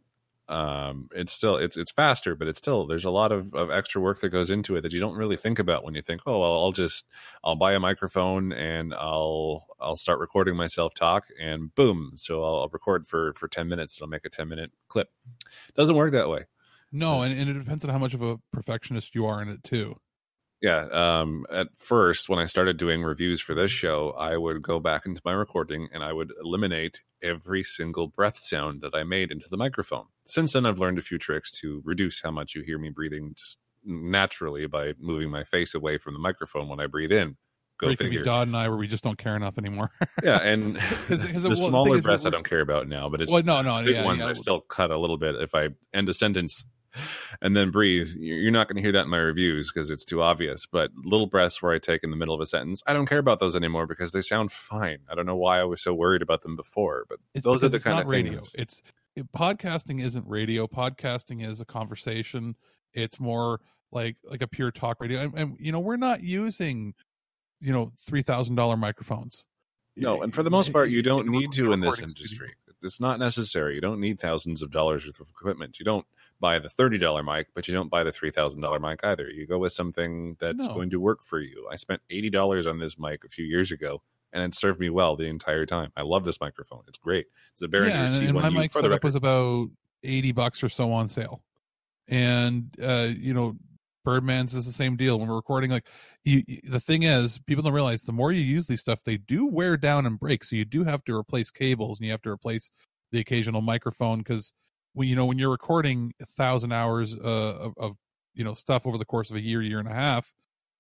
Speaker 8: it's still it's faster, but it's still, there's a lot of extra work that goes into it that you don't really think about when you think, oh well, I'll buy a microphone and I'll start recording myself talk, and boom, so I'll record for 10 minutes, it'll make a 10-minute clip. Doesn't work that way.
Speaker 9: No, and it depends on how much of a perfectionist you are in it too.
Speaker 8: Yeah. At first, when I started doing reviews for this show, I would go back into my recording and I would eliminate every single breath sound that I made into the microphone. Since then, I've learned a few tricks to reduce how much you hear me breathing just naturally by moving my face away from the microphone when I breathe in. Go figure.
Speaker 9: Dodd and I, where we just don't care enough anymore.
Speaker 8: Yeah, and the smaller breaths I don't care about now, but it's the big ones I still cut a little bit. If I end a sentence and then breathe, you're not going to hear that in my reviews because it's too obvious. But little breaths where I take in the middle of a sentence, I don't care about those anymore because they sound fine. I don't know why I was so worried about them before, but those are the kind of
Speaker 9: radio.
Speaker 8: things.
Speaker 9: Podcasting isn't radio. Podcasting is a conversation. It's more like a pure talk radio. And you know, we're not using, you know, $3,000 microphones.
Speaker 8: No, and for the most part, you don't need to in this industry. It's not necessary. You don't need thousands of dollars worth of equipment. You don't buy the $30 mic, but you don't buy the $3,000 mic either. You go with something that's going to work for you. I spent $80 on this mic a few years ago, and it served me well the entire time. I love this microphone. It's great. It's a Behringer C1U.
Speaker 9: And my mic
Speaker 8: for the
Speaker 9: setup
Speaker 8: record.
Speaker 9: was about $80 or so on sale. And, you know, Birdman's is the same deal. When we're recording, like, the thing is, people don't realize the more you use these stuff, they do wear down and break. So you do have to replace cables, and you have to replace the occasional microphone, because when you're recording 1,000 hours of you know stuff over the course of a year and a half,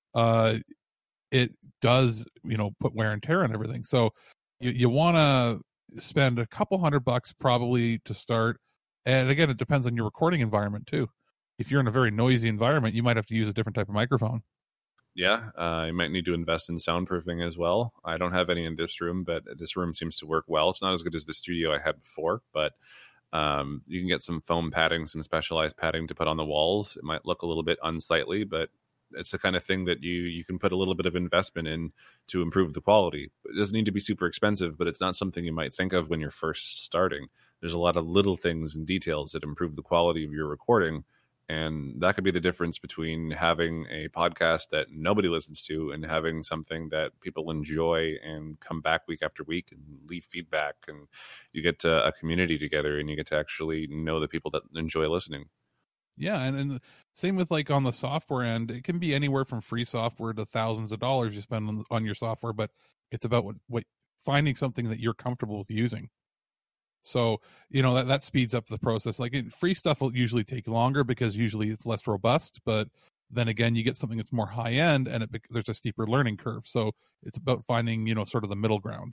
Speaker 9: it does, you know, put wear and tear on everything. So you want to spend a couple $100 probably to start. And again, it depends on your recording environment too. If you're in a very noisy environment, you might have to use a different type of microphone.
Speaker 8: Yeah, you might need to invest in soundproofing as well. I don't have any in this room, but this room seems to work well. It's not as good as the studio I had before, but you can get some foam padding, some specialized padding to put on the walls. It might look a little bit unsightly, but it's the kind of thing that you can put a little bit of investment in to improve the quality. It doesn't need to be super expensive, but it's not something you might think of when you're first starting. There's a lot of little things and details that improve the quality of your recording. And that could be the difference between having a podcast that nobody listens to and having something that people enjoy and come back week after week and leave feedback. And you get a community together and you get to actually know the people that enjoy listening.
Speaker 9: Yeah, and same with like on the software end, it can be anywhere from free software to thousands of dollars you spend on your software, but it's about what finding something that you're comfortable with using. So, you know, that speeds up the process. Like free stuff will usually take longer because usually it's less robust, but then again, you get something that's more high end and there's a steeper learning curve. So it's about finding, you know, sort of the middle ground.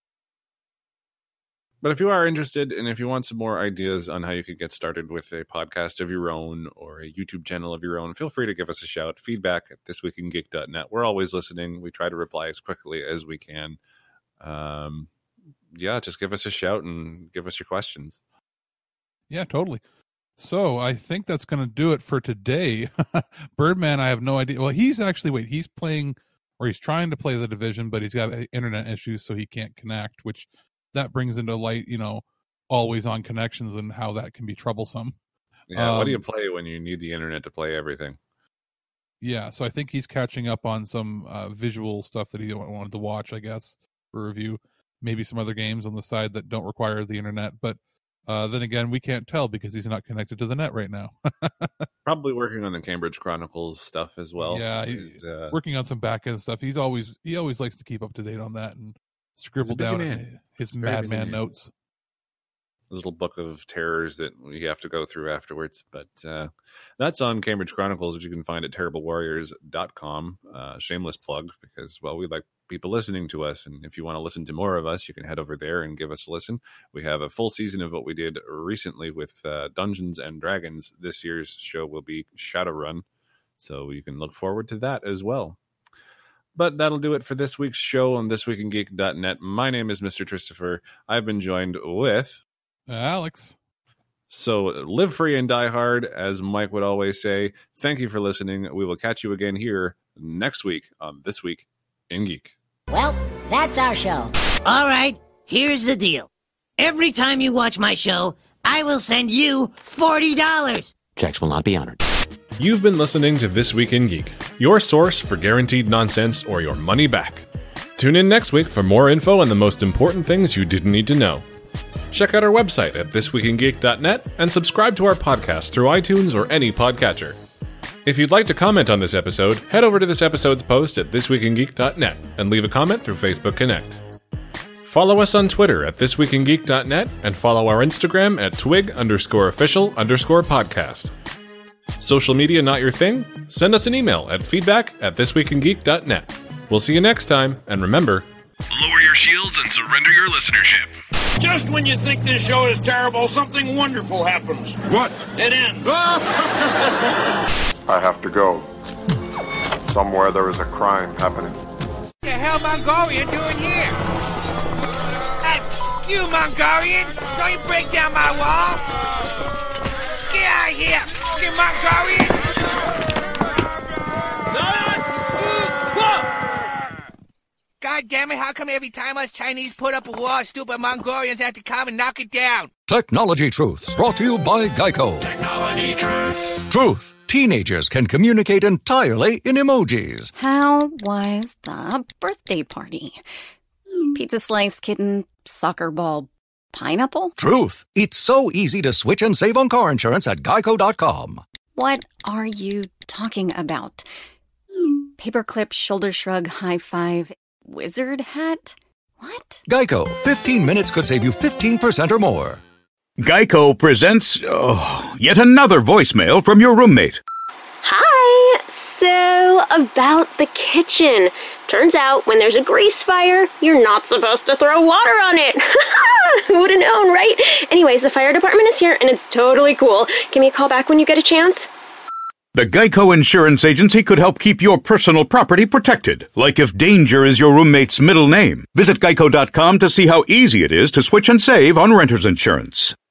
Speaker 8: But if you are interested and if you want some more ideas on how you could get started with a podcast of your own or a YouTube channel of your own, feel free to give us a shout. Feedback at thisweekingeek.net. We're always listening. We try to reply as quickly as we can. Yeah, just give us a shout and give us your questions.
Speaker 9: Yeah, totally. So I think that's going to do it for today. Birdman, I have no idea. Well, he's playing or he's trying to play The Division, but he's got internet issues, so he can't connect, which that brings into light, always on connections and how that can be troublesome.
Speaker 8: Yeah, what do you play when you need the internet to play everything?
Speaker 9: Yeah, so I think he's catching up on some visual stuff that he wanted to watch, I guess, for review. Maybe some other games on the side that don't require the internet, but then again, we can't tell because he's not connected to the net right now.
Speaker 8: Probably working on the Cambridge Chronicles stuff as well.
Speaker 9: Yeah, he's working on some back end stuff. He always likes to keep up to date on that and scribble down his madman notes.
Speaker 8: A little book of terrors that we have to go through afterwards. But that's on Cambridge Chronicles, which you can find at terriblewarriors.com. Shameless plug, because, well, we like people listening to us. And if you want to listen to more of us, you can head over there and give us a listen. We have a full season of what we did recently with Dungeons and Dragons. This year's show will be Shadowrun. So you can look forward to that as well. But that'll do it for this week's show on thisweekingeek.net. My name is Mr. Christopher. I've been joined with
Speaker 9: Alex.
Speaker 8: So live free and die hard, as Mike would always say. Thank you for listening. We will catch you again here next week on This Week in Geek.
Speaker 19: Well, that's our show. All right, here's the deal. Every time you watch my show, I will send you $40.
Speaker 20: Checks will not be honored.
Speaker 21: You've been listening to This Week in Geek, your source for guaranteed nonsense or your money back. Tune in next week for more info on the most important things you didn't need to know. Check out our website at thisweekingeek.net and subscribe to our podcast through iTunes or any podcatcher. If you'd like to comment on this episode, head over to this episode's post at thisweekingeek.net and leave a comment through Facebook Connect. Follow us on Twitter at thisweekingeek.net and follow our Instagram at twig_official_podcast. Social media not your thing? Send us an email at feedback@thisweekingeek.net. We'll see you next time, and remember,
Speaker 2: lower your shields and surrender your listenership.
Speaker 22: Just when you think this show is terrible, something wonderful happens.
Speaker 23: What?
Speaker 22: It ends.
Speaker 23: I have to go. Somewhere there is a crime happening.
Speaker 24: What the hell Mongolian doing here? You Mongolian! Don't you break down my wall! Get out of here! You Mongolian! God damn it, how come every time us Chinese put up a wall, stupid Mongolians have to come and knock it down?
Speaker 1: Technology Truths, brought to you by Geico.
Speaker 2: Technology Truths.
Speaker 1: Truth. Teenagers can communicate entirely in emojis.
Speaker 3: How was the birthday party? Pizza slice, kitten, soccer ball, pineapple?
Speaker 1: Truth. It's so easy to switch and save on car insurance at Geico.com.
Speaker 3: What are you talking about? Paperclip, shoulder shrug, high five, wizard hat? What?
Speaker 1: Geico. 15 minutes could save you 15% or more.
Speaker 25: Geico presents yet another voicemail from your roommate.
Speaker 26: Hi. So, about the kitchen. Turns out when there's a grease fire, you're not supposed to throw water on it. Who would have known, right? Anyways, the fire department is here and it's totally cool. Give me a call back when you get a chance.
Speaker 25: The Geico Insurance Agency could help keep your personal property protected, like if danger is your roommate's middle name. Visit geico.com to see how easy it is to switch and save on renter's insurance.